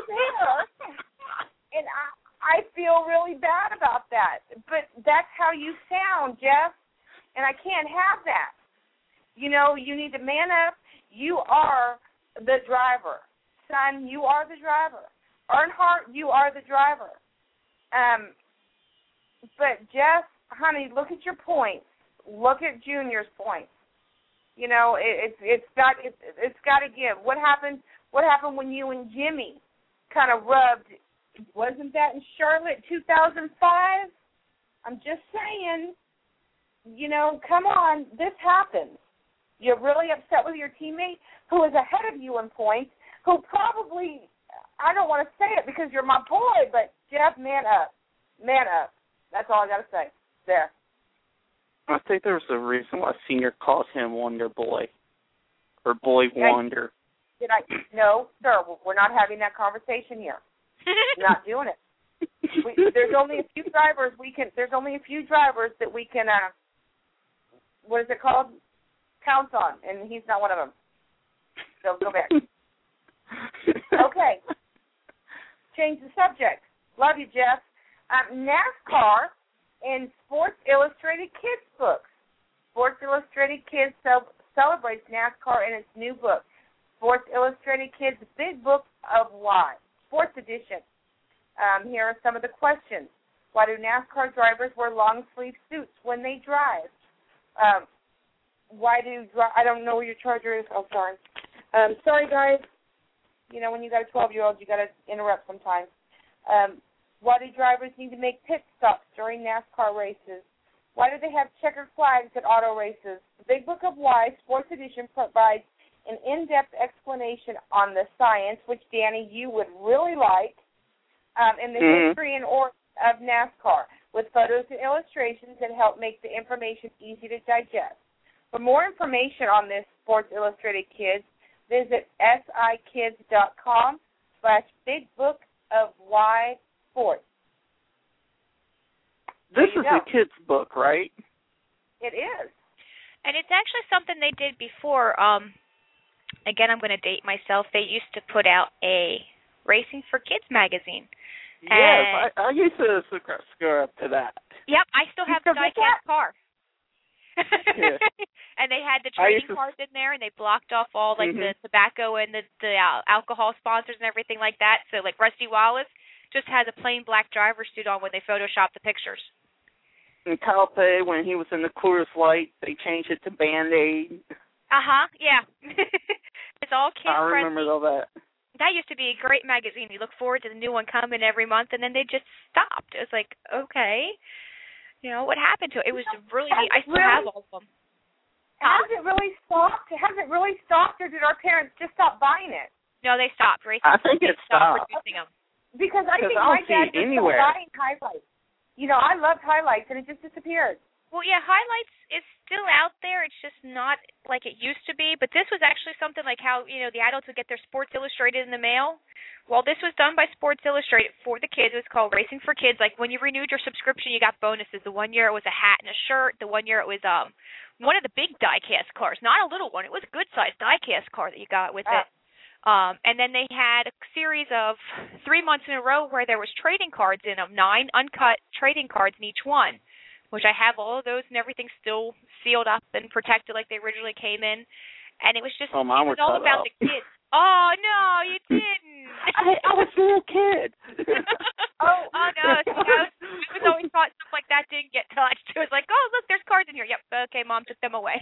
And I, I feel really bad about that. But that's how you sound, Jeff. And I can't have that. You know, you need to man up. You are the driver. Son, you are the driver. Earnhardt, you are the driver. Um, but, Jeff, honey, look at your points. Look at Junior's points. You know, it, it's it's got it's, it's got to give. What happened? What happened when you and Jimmy kind of rubbed? Wasn't that in Charlotte two thousand five? I'm just saying. You know, come on, this happens. You're really upset with your teammate who is ahead of you in points, who probably. I don't want to say it because you're my boy, but Jeff, man up. Man up. That's all I got to say. There. I think there's a reason why Senior calls him Wonder Boy, or Boy Wonder. Did I? No, sir, we're not having that conversation here. We're not doing it. We, there's only a few drivers we can, there's only a few drivers that we can, uh, what is it called? Count on, and he's not one of them. So go back. Okay. Change the subject. Love you, Jeff. Um, NASCAR and Sports Illustrated Kids books. Sports Illustrated Kids ce- celebrates NASCAR in its new book, Sports Illustrated Kids Big Book of Why, Sports Edition. Um, here are some of the questions. Why do NASCAR drivers wear long-sleeve suits when they drive? Um, why do dri- I don't know where your charger is. Oh, sorry. Um, sorry, guys. You know, when you got a twelve-year-old, you got to interrupt sometimes. Um, why do drivers need to make pit stops during NASCAR races? Why do they have checkered flags at auto races? The Big Book of Why, Sports Edition, provides an in-depth explanation on the science, which, Danny, you would really like, um, and the mm-hmm. history and origin of NASCAR, with photos and illustrations that help make the information easy to digest. For more information on this Sports Illustrated Kids, visit sikids.com slash big book of why sports. This is a kid's book, right? It is. And it's actually something they did before. Um, again, I'm going to date myself. They used to put out a Racing for Kids magazine. Yes, I, I used to subscribe up to that. Yep, I still have the diecast car. Yeah. And they had the trading to... cards in there, and they blocked off all like mm-hmm. the tobacco and the the uh, alcohol sponsors and everything like that. So like Rusty Wallace just has a plain black driver's suit on when they Photoshop the pictures. And Calpe, when he was in the Coors Light, they changed it to Band-Aid. Uh huh. Yeah. It's all kid I friendly. remember all that. That used to be a great magazine. You look forward to the new one coming every month, and then they just stopped. It was like, okay, you know, what happened to it? It was really neat. I still really, have all of them. Has it really stopped? Has it really stopped, or did our parents just stop buying it? No, they stopped. Racing I think it stopped. stopped producing them. Because I think I my don't see dad it just anywhere. stopped buying highlights. You know, I loved highlights, and it just disappeared. Well, yeah, Highlights is still out there. It's just not like it used to be. But this was actually something like how, you know, the adults would get their Sports Illustrated in the mail. Well, this was done by Sports Illustrated for the kids. It was called Racing for Kids. Like when you renewed your subscription, you got bonuses. The one year it was a hat and a shirt. The one year it was um one of the big die-cast cars, not a little one. It was a good-sized die-cast car that you got with Ah. it. Um, and then they had a series of three months in a row where there was trading cards in them, nine uncut trading cards in each one, which I have all of those and everything still sealed up and protected like they originally came in. And it was just oh, it was all cut about up. the kids. Oh, no, you didn't. I, I was a little kid. oh, oh, no. See, I, was, I was always thought stuff like that didn't get touched. It was like, oh, look, there's cards in here. Yep, okay, Mom took them away.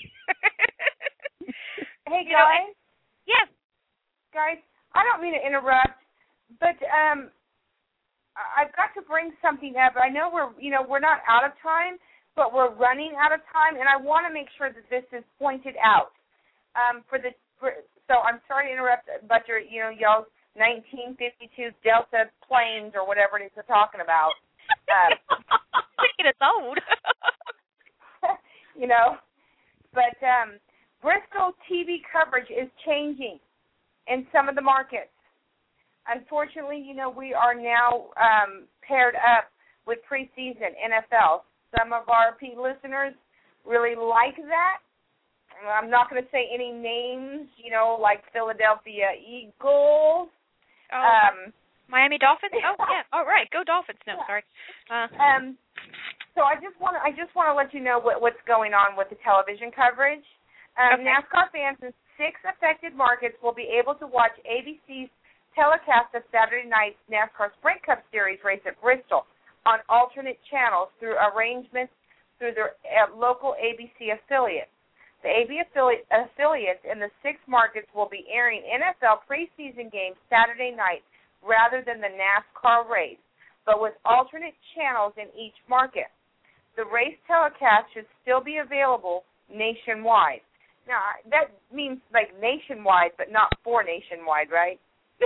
Hey, you know, guys. and, yes. Guys, I don't mean to interrupt, but um, I've got to bring something up. I know we're, you know, we're not out of time, but we're running out of time, and I want to make sure that this is pointed out. Um, for the for, so I'm sorry to interrupt, but your, you know, y'all's nineteen fifty-two Delta planes or whatever it is they're talking about. Um, Thinking it's old. you know, but um, Bristol T V coverage is changing in some of the markets. Unfortunately, you know, we are now um, paired up with preseason N F L. Some of our P listeners really like that. I'm not going to say any names, you know, like Philadelphia Eagles. Oh, um, Miami Dolphins? Oh, yeah. All right. Go Dolphins. No, sorry. Uh, um, so I just want to I just want to let you know what, what's going on with the television coverage. Um, okay. NASCAR fans in six affected markets will be able to watch A B C's telecast of Saturday night's NASCAR Sprint Cup Series race at Bristol on alternate channels through arrangements through their uh, local A B C affiliates. The A B C affili- affiliates in the six markets will be airing N F L preseason games Saturday night rather than the NASCAR race, but with alternate channels in each market. The race telecast should still be available nationwide. Now, that means like nationwide, but not for nationwide, right?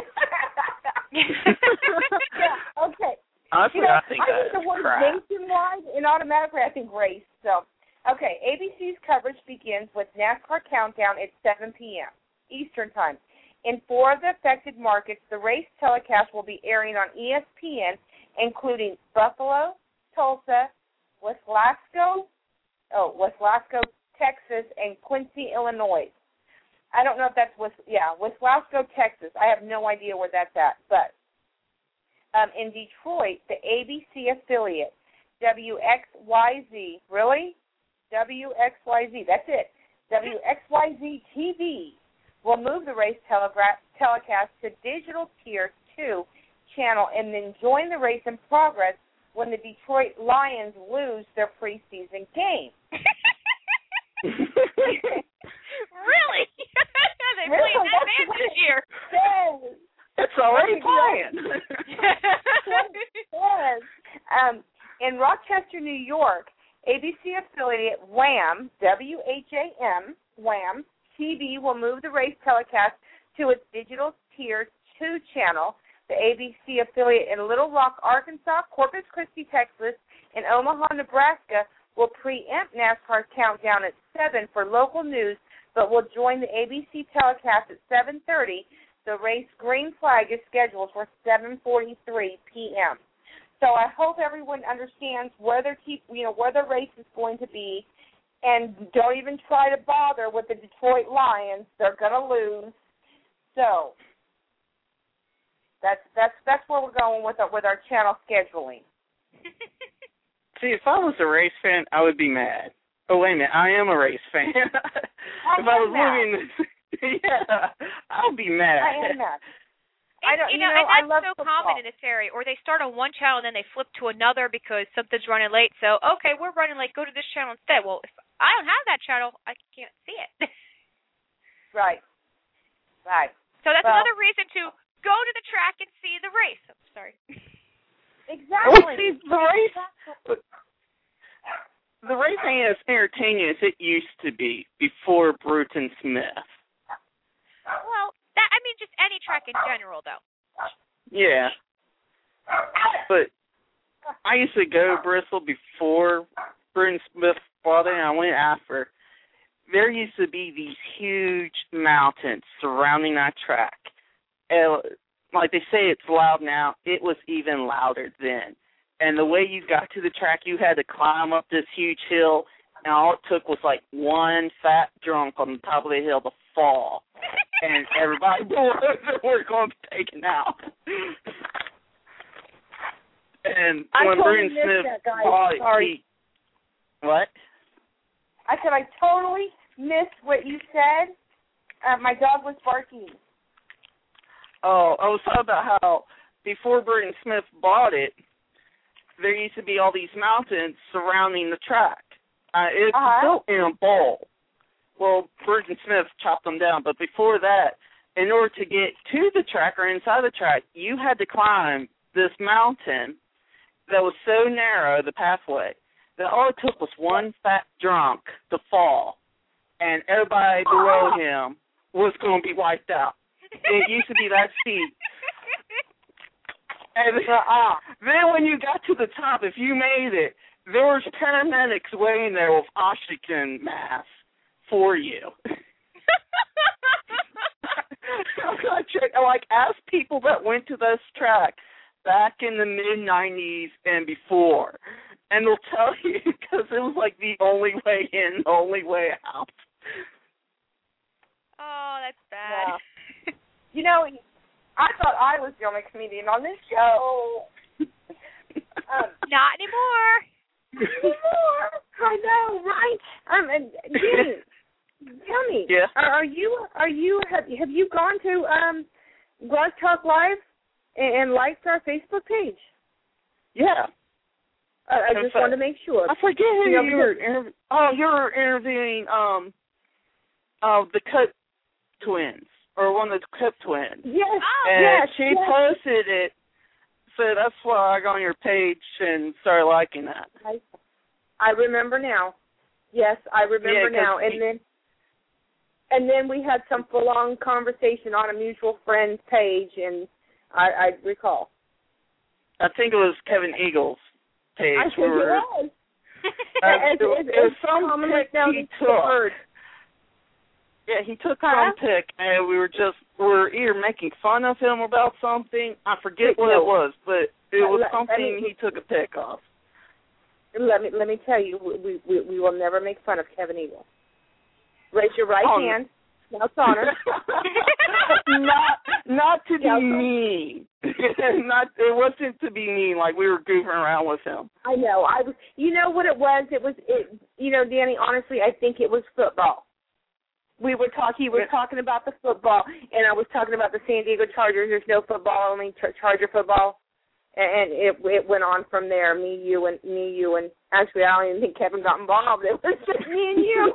yeah, okay. Honestly, you know, I think I think the word crap. nationwide, and automatically I think race. So, okay, A B C's coverage begins with NASCAR Countdown at seven p.m. Eastern Time. In four of the affected markets, the race telecast will be airing on E S P N, including Buffalo, Tulsa, Weslasco, oh, Weslasco, Texas, and Quincy, Illinois. I don't know if that's, West, yeah, Weslasco, Texas. I have no idea where that's at. But um, in Detroit, the A B C affiliate, W X Y Z, really? W X Y Z, that's it. W X Y Z T V will move the race telegra- telecast to digital tier two channel and then join the race in progress when the Detroit Lions lose their preseason game. Really? They Really? played that bad this year. Yes. It's already playing. Yes. Um, in Rochester, New York, A B C affiliate Wham, W H A M, Wham, T V will move the race telecast to its digital tier two channel. The A B C affiliate in Little Rock, Arkansas, Corpus Christi, Texas, and Omaha, Nebraska will preempt NASCAR Countdown at seven for local news, but will join the A B C telecast at seven thirty. The race green flag is scheduled for seven forty-three p.m. So I hope everyone understands where their te- you know where the race is going to be, and don't even try to bother with the Detroit Lions. They're going to lose. So that's that's that's where we're going with our, with our channel scheduling. See, if I was a race fan, I would be mad. Oh, wait a minute. I am a race fan. If I, I was mad. living this, yeah, I'll be mad. I am mad. It, I don't, you you know, know, and I that's love so football. common in this area. Or they start on one channel and then they flip to another because something's running late. So, okay, we're running late. Go to this channel instead. Well, if I don't have that channel, I can't see it. Right. Right. So that's well, another reason to go to the track and see the race. I'm sorry. Exactly. Well, see, the race, the race ain't as entertaining as it used to be before Bruton Smith. Well, that I mean, just any track in general, though. Yeah. But I used to go to Bristol before Bruton Smith bought it, and I went after. There used to be these huge mountains surrounding that track. And like they say it's loud now, it was even louder then. And the way you got to the track, you had to climb up this huge hill, and all it took was like one fat drunk on the top of the hill to fall. And everybody were going to be taken out. And I when totally Bruton missed Smith that, guys. bought it, Sorry. he, what? I said I totally missed what you said. Uh, my dog was barking. Oh, I was talking about how before Bruton Smith bought it, there used to be all these mountains surrounding the track. Uh, it's uh-huh. built in a bowl. Well, Bruton Smith chopped them down, but before that, in order to get to the track or inside the track, you had to climb this mountain that was so narrow, the pathway, that all it took was one fat drunk to fall, and everybody below him was going to be wiped out. It used to be that steep. And uh, then when you got to the top, if you made it, there was paramedics waiting there with oxygen masks for you. I checked, like, ask people that went to this track back in the mid nineties and before, and they'll tell you because it was like the only way in, the only way out. Oh, that's bad. Yeah. You know, I thought I was the only comedian on this show. um, Not anymore. Not anymore. I know, right? Um, and Jenny, tell me, yeah. are, are you are you have have you gone to um, Blog Talk Live and, and liked our Facebook page? Yeah. Uh, I just wanted to make sure. I forget who you, know, you were. Interv- oh, you were interviewing um, uh, the Cook twins. Or one of the Cook twins. Yes, and yes, she yes. posted it, so that's why I got on your page and started liking that. I, I remember now. Yes, I remember yeah, now. And he, then, and then we had some full-on conversation on a mutual friend's page, and I, I recall. I think it was Kevin Eagle's page. I think where, it was. Uh, as, it, as, it was as some pic he took. Yeah, he took huh? some pic, and we were just we were either making fun of him about something. I forget what no. it was, but it was let, something let me, he took a pic of. Let me let me tell you, we we, we will never make fun of Kevin Eagle. Raise your right oh, hand. Now it's honor. not not to be Yeah, mean. not it wasn't to be mean. Like we were goofing around with him. I know. I was. You know what it was? It was. It. You know, Danny. Honestly, I think it was football. We were talking. He was talking about the football, and I was talking about the San Diego Chargers. There's no football, only char- Charger football, and it it went on from there. Me, you, and me, you, and actually, I don't even think Kevin got involved. It was just me and you.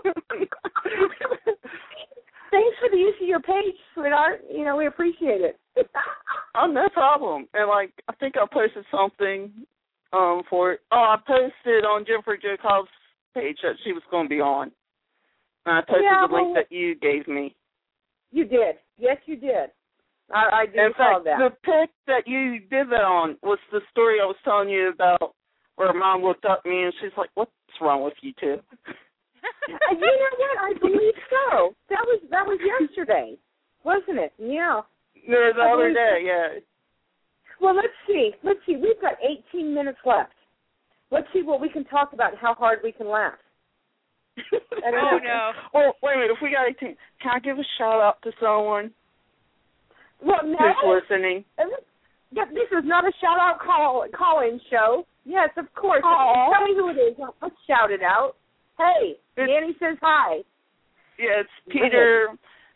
Thanks for the use of your page, sweetheart. You know, we appreciate it. Oh, no problem. And like, I think I posted something um for it. Oh, I posted on Jennifer Jo Cobb's page that she was going to be on. And I posted yeah, the link well, that you gave me. You did. Yes, you did. I, I do In recall fact, that. the pic that you did that on was the story I was telling you about where Mom looked up at me and she's like, what's wrong with you two? You know what? I believe so. That was that was yesterday, wasn't it? Yeah. No, the I other believe day, so. yeah. Well, let's see. Let's see. We've got eighteen minutes left. Let's see what we can talk about and how hard we can laugh. I don't Oh, know. no. Well, wait a minute. If we got eighteen, can I give a shout-out to someone Well, no. who's listening? Yeah, this is not a shout-out call, call-in show. Yes, of course. Aww. Tell me who it is. Let's shout it out. Hey, Danny says hi. Yeah, it's Peter.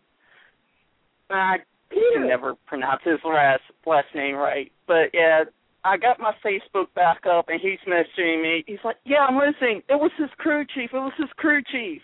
I Peter. can never pronounce his last last name right, but yeah, I got my Facebook back up, and he's messaging me. He's like, "Yeah, I'm listening. It was his crew chief. It was his crew chief."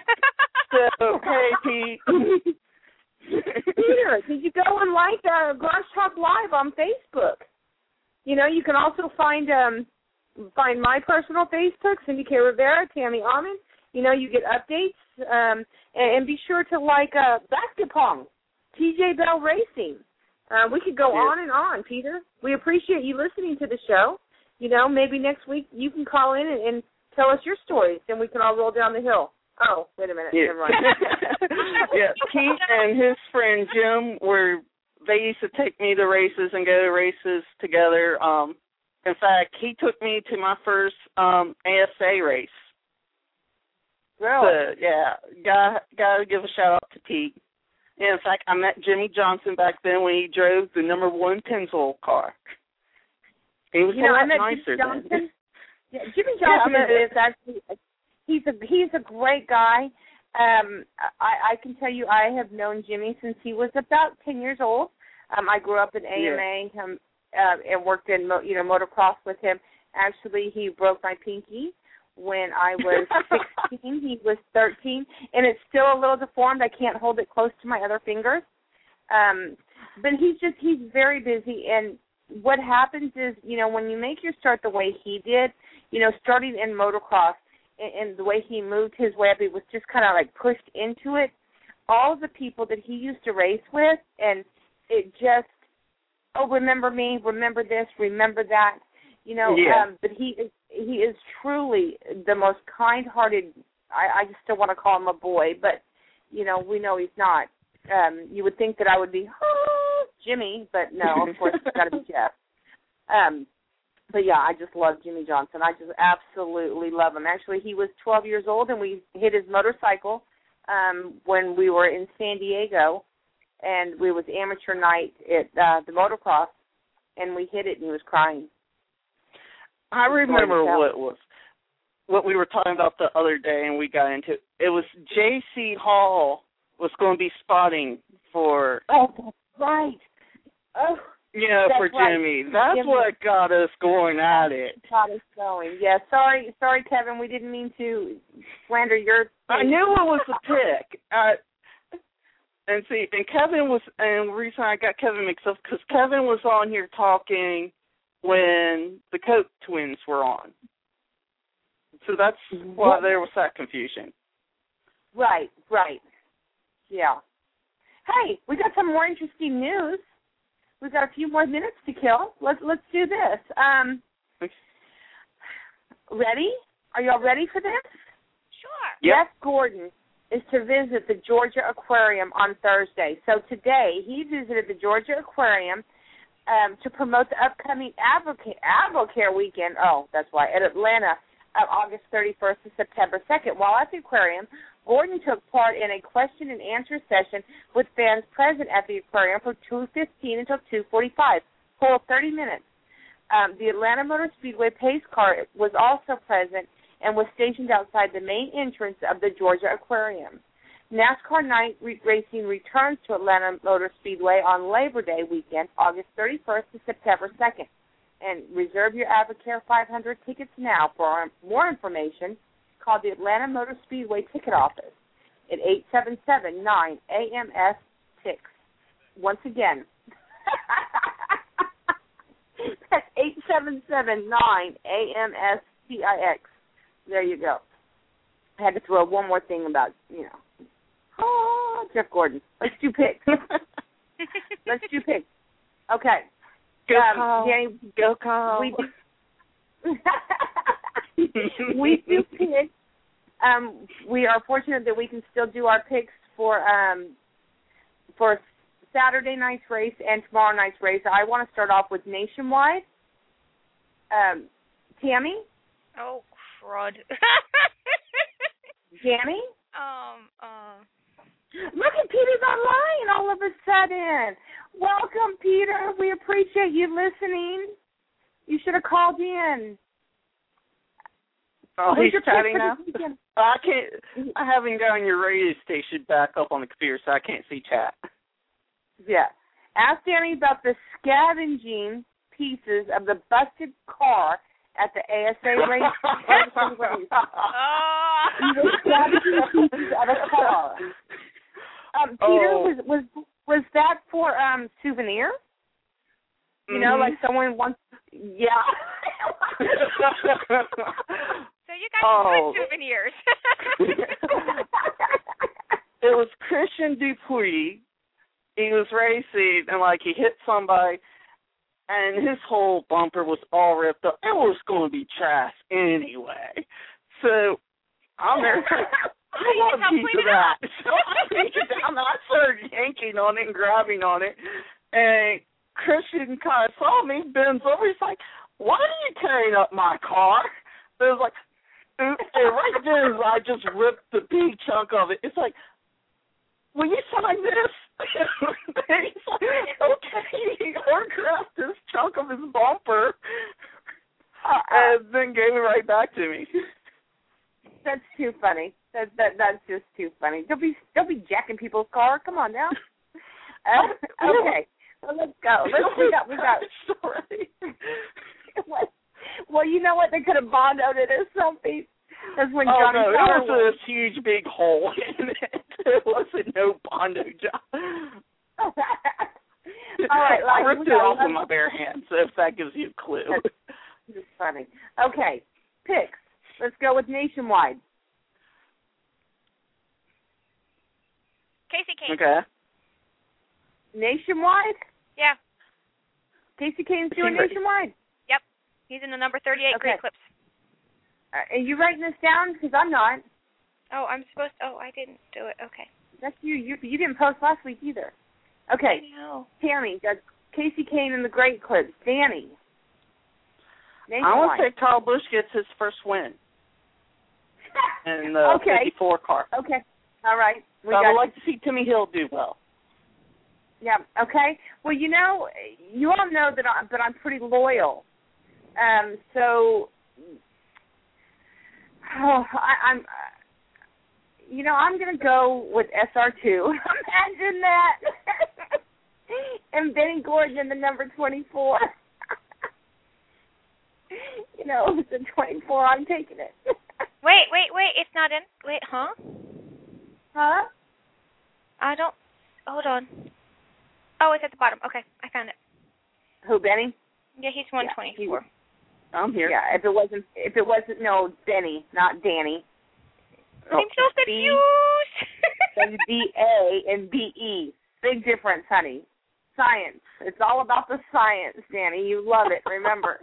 So, hey, Pete. Peter, did you go and like uh, Garage Talk Live on Facebook? You know, you can also find um find my personal Facebook, Cindy K. Rivera, Tammy Almond. You know, you get updates, um, and, and be sure to like uh, Basketball, T J Bell Racing. Uh, we could go yeah. on and on, Peter. We appreciate you listening to the show. You know, maybe next week you can call in and, and tell us your stories, and we can all roll down the hill. Oh, wait a minute. Yeah. Never mind. Yeah, Pete and his friend Jim were, they used to take me to races and go to races together. Um, in fact, he took me to my first um, A S A race. Really? So, yeah, got, got to give a shout-out to Pete. And in fact, I met Jimmy Johnson back then when he drove the number one Pennzoil car. He was you a know, lot I met nicer Jimmy Johnson. then. Yeah, Jimmy Johnson yeah, is actually he's a he's a great guy. Um, I, I can tell you, I have known Jimmy since he was about ten years old. Um, I grew up in A M A yeah. um, uh, and worked in mo- you know motocross with him. Actually, he broke my pinky when I was sixteen. He was thirteen, and it's still a little deformed. I can't hold it close to my other fingers. Um, but he's just he's very busy, and what happens is, you know, when you make your start the way he did, you know, starting in motocross and, and the way he moved his way up, he was just kind of like pushed into it. All of the people that he used to race with, and it just, oh, remember me, remember this, remember that, you know. Yeah. Um, but he is he is truly the most kind-hearted. I, I just still want to call him a boy, but you know, we know he's not. Um, you would think that I would be, oh, Jimmy, but no, of course, it's got to be Jeff. Um, but, yeah, I just love Jimmy Johnson. I just absolutely love him. Actually, he was twelve years old, and we hit his motorcycle um, when we were in San Diego, and we was amateur night at uh, the motocross, and we hit it, and he was crying. I remember what it was. What we were talking about the other day, and we got into it. It was J C Hall was going to be spotting for. Oh, that's right. Oh, yeah, that's for right. Jimmy. That's Jimmy. what got us going at it. Got us going. Yeah, sorry, sorry, Kevin. We didn't mean to slander your. I knew it was a pick. I, and see, and Kevin was, and the reason I got Kevin mixed up because Kevin was on here talking when the Koch twins were on. So that's why there was that confusion. Right, right. Yeah. Hey, we got some more interesting news. We've got a few more minutes to kill. Let's let's do this. Um, ready? Are y'all ready for this? Sure. Yep. Jeff Gordon is to visit the Georgia Aquarium on Thursday. So today he visited the Georgia Aquarium um, to promote the upcoming Avocare, Avocare weekend. Oh, that's why, at Atlanta, uh, August thirty-first to September second. While at the aquarium, Gordon took part in a question and answer session with fans present at the aquarium from two fifteen until two forty-five, full thirty minutes. Um, the Atlanta Motor Speedway pace car was also present and was stationed outside the main entrance of the Georgia Aquarium. NASCAR Night re- Racing returns to Atlanta Motor Speedway on Labor Day weekend, August thirty-first to September second. And reserve your Avocare five hundred tickets now. For more information, call the Atlanta Motor Speedway ticket office at eight seven seven nine A M S six. Once again, that's eight seven seven nine A M S T I X. There you go. I had to throw one more thing about, you know, oh, Jeff Gordon. Let's do picks. Let's do picks. Okay. Go um, Kyle. Danny, Go Kyle. We do, we do picks. Um, we are fortunate that we can still do our picks for um, for Saturday night's race and tomorrow night's race. I want to start off with Nationwide. Um, Tammy? Oh, crud. Danny? um, uh... Look at Peter's online all of a sudden. Welcome, Peter. We appreciate you listening. You should have called in. Oh, Who's he's your pick chatting for now? this weekend? I can't, I haven't gotten your radio station back up on the computer, so I can't see chat. Yeah. Ask Danny about the scavenging pieces of the busted car at the A S A race. Oh. The scavenging pieces of a car. Um, Peter, Oh. was was was that for um souvenir? You know, Mm-hmm. like someone wants. Yeah. So you got Oh. good souvenirs. It was Christian Dupuis. He was racing, and, like, he hit somebody, and his whole bumper was all ripped up. It was going to be trash anyway. So I'm there. I want a piece of that. So I reached down and I started yanking on it and grabbing on it. And Christian kind of saw me, bends over. He's like, "Why are you carrying up my car?" It was like, and right then I just ripped the big chunk of it. It's like, "Will you sign this?" And he's like, "Okay." He autographed this chunk of his bumper and then gave it right back to me. That's too funny. That that that's just too funny. Don't be don't be jacking people's car. Come on now. Uh, okay, well, let's go. Let's we got we got. Sorry. Well, you know what? They could have bondoed it as something. That's when Oh Johnny no, it Sauer was won. this huge big hole in it. It wasn't no bondo job. All right, I like, ripped we it got off one- with my bare hands. So if that gives you a clue. It's funny. Okay, picks. Let's go with Nationwide. Casey Kane. Okay. Nationwide? Yeah. Casey Kane's doing Right. Nationwide. Yep. He's in the number thirty-eight Okay. Great Clips. Uh, are you writing this down? Because I'm not. Oh, I'm supposed to. Oh, I didn't do it. Okay. That's you. You you didn't post last week either. Okay. No. Tammy, that's Casey Kane and the Great Clips. Danny. I want Nationwide. to say Kyle Busch gets his first win in the okay. fifty-four car. Okay. All right. We So I got would like to see Timmy Hill do well. Yeah. Okay. Well, you know, you all know that I'm, but I'm pretty loyal. Um. So, oh, I, I'm. Uh, you know, I'm gonna go with S R two. Imagine that. And Benny Gordon in the number twenty-four. You know, if it's a twenty-four, I'm taking it. Wait, wait, wait. It's not in. Wait, huh? Huh? I don't. Hold on. Oh, it's at the bottom. Okay, I found it. Who, Benny? Yeah, he's one twenty-four. I'm here. Yeah. If it wasn't, if it wasn't, no, Benny, not Danny. I'm so confused. There's B A and B E. Big difference, honey. Science. It's all about the science, Danny. You love it, remember.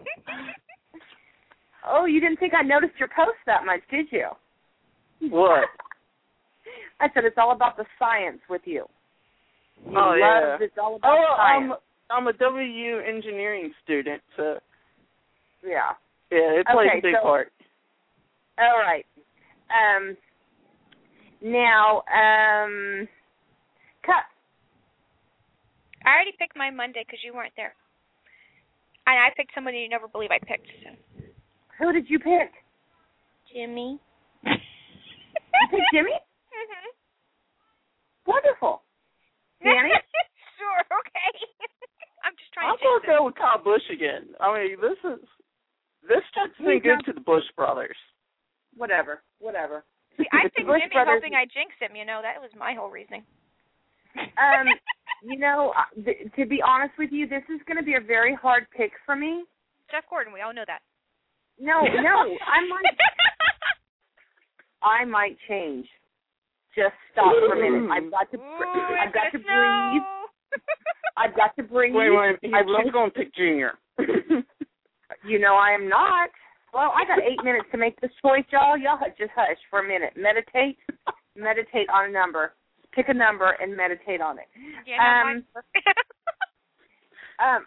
Oh, you didn't think I noticed your post that much, did you? What? I said it's all about the science with you. You Oh, love, yeah. It's all about Oh, I'm, science. I'm a W U engineering student, so Yeah. yeah, it plays Okay, a big so- part. All right. Um. Now, um, cut. I already picked my Monday because you weren't there. And I picked somebody you never believe I picked. So. Who did you pick? Jimmy. You picked Jimmy? Mhm. Wonderful. Danny? Sure. Okay. I'm just trying I'm to. going to go with Kyle Busch again. I mean, this is this check's been He's good not- to the Busch brothers. Whatever. Whatever. See, I picked Busch Jimmy Brothers- hoping I jinxed him. You know, that was my whole reasoning. Um, you know, uh, th- to be honest with you, this is going to be a very hard pick for me. Jeff Gordon, we all know that. No, no, I might, I might change. Just stop for a minute. I've got to, br- Ooh, I've got to it's gonna breathe. snow. I've got to breathe. Wait, wait, he's, I really, he's going to pick Junior. you know, I am not. Well, I got eight minutes to make this choice, y'all. Y'all just hush for a minute. Meditate. Meditate on a number. Pick a number and meditate on it. Yeah, not Um, mine. Um.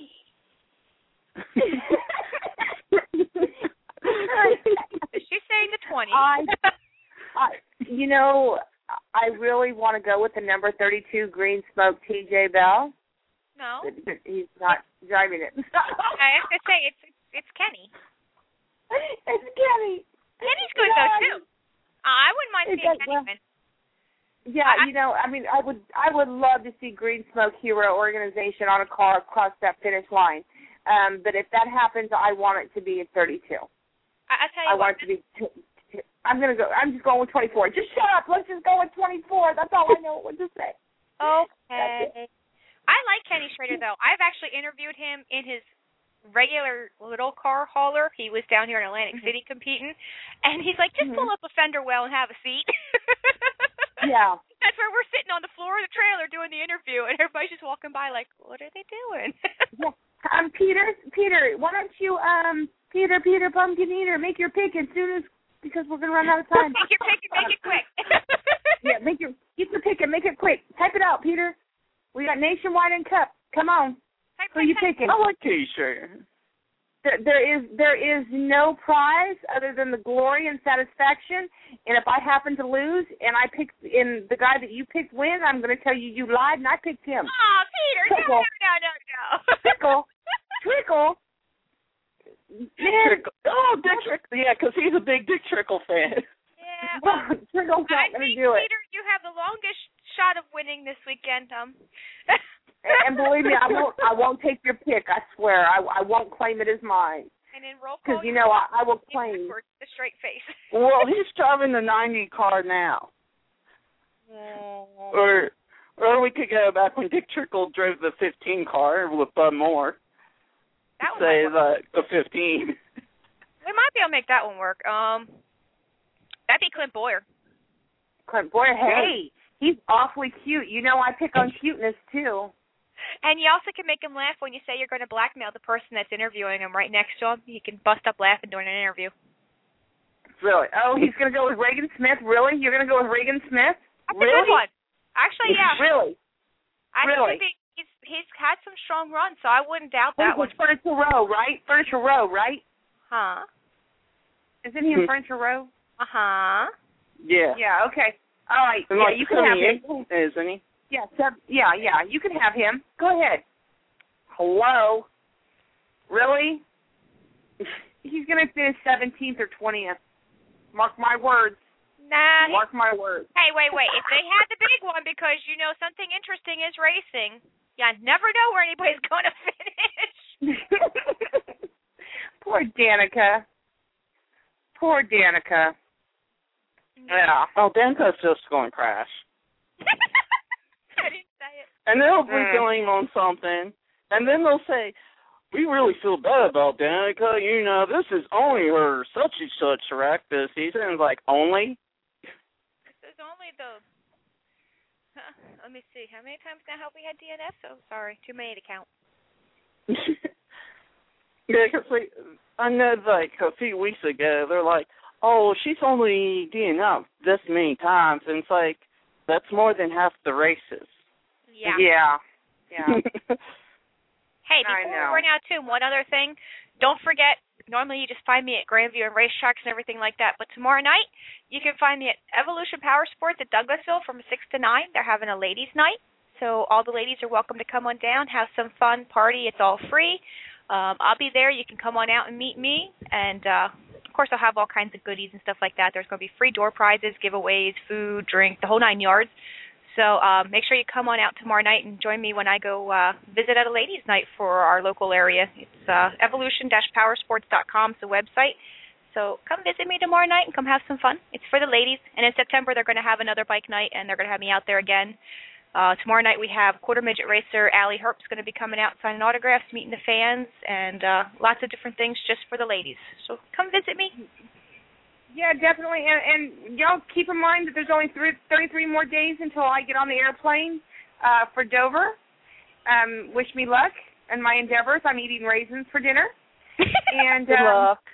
She's saying the twenty. I, I, you know, I really want to go with the number thirty-two Green Smoke T J Bell. No. He's not driving it. I have to say it's it's Kenny. It's Kenny. Kenny's good yeah, though too. Uh, I wouldn't mind seeing Kenny well, win. Yeah, I, you know, I mean, I would, I would love to see Green Smoke Hero Organization on a car across that finish line. Um, but if that happens, I want it to be at thirty-two. I, I tell you I what, want it to be. T- t- I'm gonna go. I'm just going with twenty-four. Just shut up. Let's just go with twenty-four. That's all I know what to say. Okay. I like Kenny Schrader though. I've actually interviewed him in his regular little car hauler. He was down here in Atlantic mm-hmm. City competing, and he's like, just mm-hmm. pull up a fender well and have a seat. Yeah. That's where we're sitting on the floor of the trailer doing the interview, and everybody's just walking by like, what are they doing? Yeah. Um, Peter, Peter, why don't you, um, Peter, Peter, Pumpkin Eater, make your pick as soon as, because we're going to run out of time. Make your pick and make it quick. Yeah, make your, get your pick and make it quick. Type it out, Peter. We got Nationwide and Cup. Come on. Type, Who are you type, picking? I like T-shirt. There, there is there is no prize other than the glory and satisfaction. And if I happen to lose and I pick and the guy that you picked wins, I'm going to tell you you lied and I picked him. Oh, Peter, Trickle. no, no, no, no. Trickle, trickle. Trickle. Oh, Dick Trickle. Yeah, because he's a big Dick Trickle fan. Yeah. Well, Trickle's not going to do it. Peter, you have the longest shot of winning this weekend, um. And believe me, I won't. I won't take your pick. I swear, I, I won't claim it as mine. And in roll call, because you know I, I will claim the straight face. Well, he's driving the ninety car now. Oh. Or, or we could go back when Dick Trickle drove the fifteen car with Bud Moore. That say the the fifteen. We might be able to make that one work. Um, that'd be Clint Boyer. Clint Boyer, hey, he's awfully cute. You know I pick on cuteness too. And you also can make him laugh when you say you're going to blackmail the person that's interviewing him right next to him. You can bust up laughing during an interview. Really? Oh, he's going to go with Reagan Smith? Really? You're going to go with Reagan Smith? That's really? a good one. Actually, yeah. Really? I really? Think he's, he's had some strong runs, so I wouldn't doubt that oh, one. Furniture Row, right? Furniture Row, right? Huh? Isn't he in Furniture Row? Uh-huh. Yeah. Yeah, okay. All right. And yeah, like you can have him. Isn't he? Yeah, sub, yeah, yeah. You can have him. Go ahead. Hello? Really? He's going to finish seventeenth or twentieth. Mark my words. Nah. Mark my words. Hey, wait, wait. If they had the big one because, you know, something interesting is racing, you never know where anybody's going to finish. Poor Danica. Poor Danica. Yeah. Oh, Danica's just going to crash. I didn't say it. And they'll be Mm. going on something, and then they'll say, we really feel bad about Danica. You know, this is only her such and such wreck this season. It's like, only? This is only the... Huh, let me see. How many times now have we had D N F? Oh, sorry. Too many to count. Yeah, because like, I know, like, a few weeks ago, they're like, oh, she's only D N F this many times. And it's like, that's more than half the races. Yeah. Yeah. Yeah. Hey, before we run out, too, one other thing. Don't forget, normally you just find me at Grandview and racetracks and everything like that, but tomorrow night you can find me at Evolution Power Sports at Douglasville from six to nine. They're having a ladies' night, so all the ladies are welcome to come on down, have some fun, party. It's all free. Um, I'll be there. You can come on out and meet me, and, uh, of course, I'll have all kinds of goodies and stuff like that. There's going to be free door prizes, giveaways, food, drink, the whole nine yards. So um, make sure you come on out tomorrow night and join me when I go uh, visit at a ladies' night for our local area. It's uh, evolution dash powersports dot com is the website. So come visit me tomorrow night and come have some fun. It's for the ladies. And in September, they're going to have another bike night, and they're going to have me out there again. Uh, tomorrow night, we have quarter midget racer Allie Herp's going to be coming out signing autographs, meeting the fans, and uh, lots of different things just for the ladies. So come visit me. Yeah, definitely. And, and y'all keep in mind that there's only three, thirty-three more days until I get on the airplane uh, for Dover. Um, wish me luck in my endeavors. I'm eating raisins for dinner. And Good um, luck.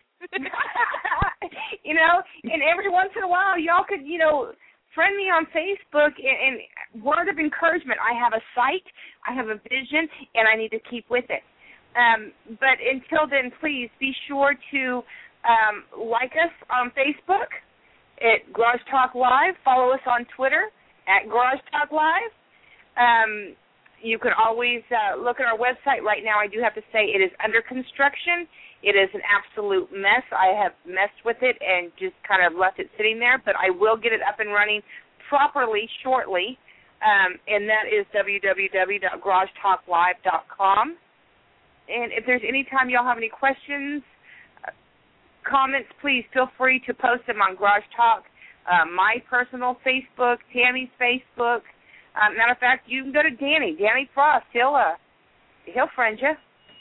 You know, and every once in a while, y'all could, you know, friend me on Facebook and, and word of encouragement. I have a site, I have a vision, and I need to keep with it. Um, but until then, please be sure to Um, like us on Facebook at Garage Talk Live. Follow us on Twitter at Garage Talk Live. Um, you can always uh, look at our website. Right now, I do have to say it is under construction, It is an absolute mess. I have messed with it and just kind of left it sitting there, but I will get it up and running properly shortly, um, and that is w w w dot garage talk live dot com. And if there's any time y'all have any questions, uh, comments, please feel free to post them on Garage Talk, uh, my personal Facebook, Tammy's Facebook. Uh, matter of fact, you can go to Danny, Danny Frost. He'll, uh, he'll friend you.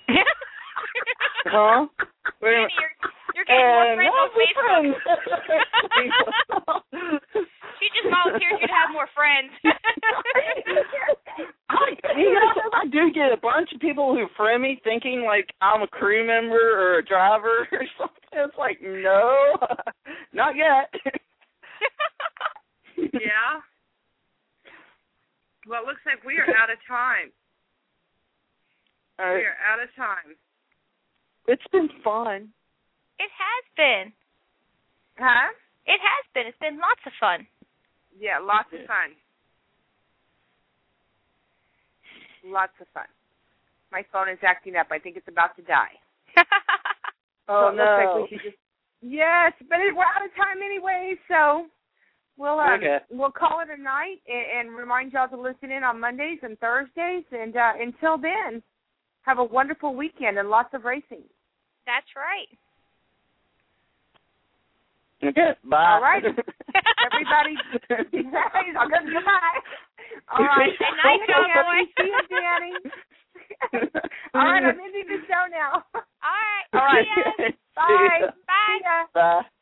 Huh? Danny, you're, you're getting more friends on Facebook. She just volunteered you to have more friends. I, you know, I do get a bunch of people who friend me thinking like I'm a crew member or a driver or something. It's like, no, not yet. Yeah. Well, it looks like we are out of time. All right. We are out of time. It's been fun. It has been. Huh? It has been. It's been lots of fun. Yeah, lots of fun. Lots of fun. My phone is acting up. I think it's about to die. Oh, so it no. looks like we should just... Yes, but it, we're out of time anyway, so we'll um, Okay. we'll call it a night and, and remind y'all to listen in on Mondays and Thursdays. And uh, until then, have a wonderful weekend and lots of racing. That's right. Okay, bye. All right. Everybody, I'll go goodbye. All right. Good night, Cowboy. See you, Danny. All right, I'm ending the show now. All right. All right. See ya. Bye. Bye. See ya. Bye.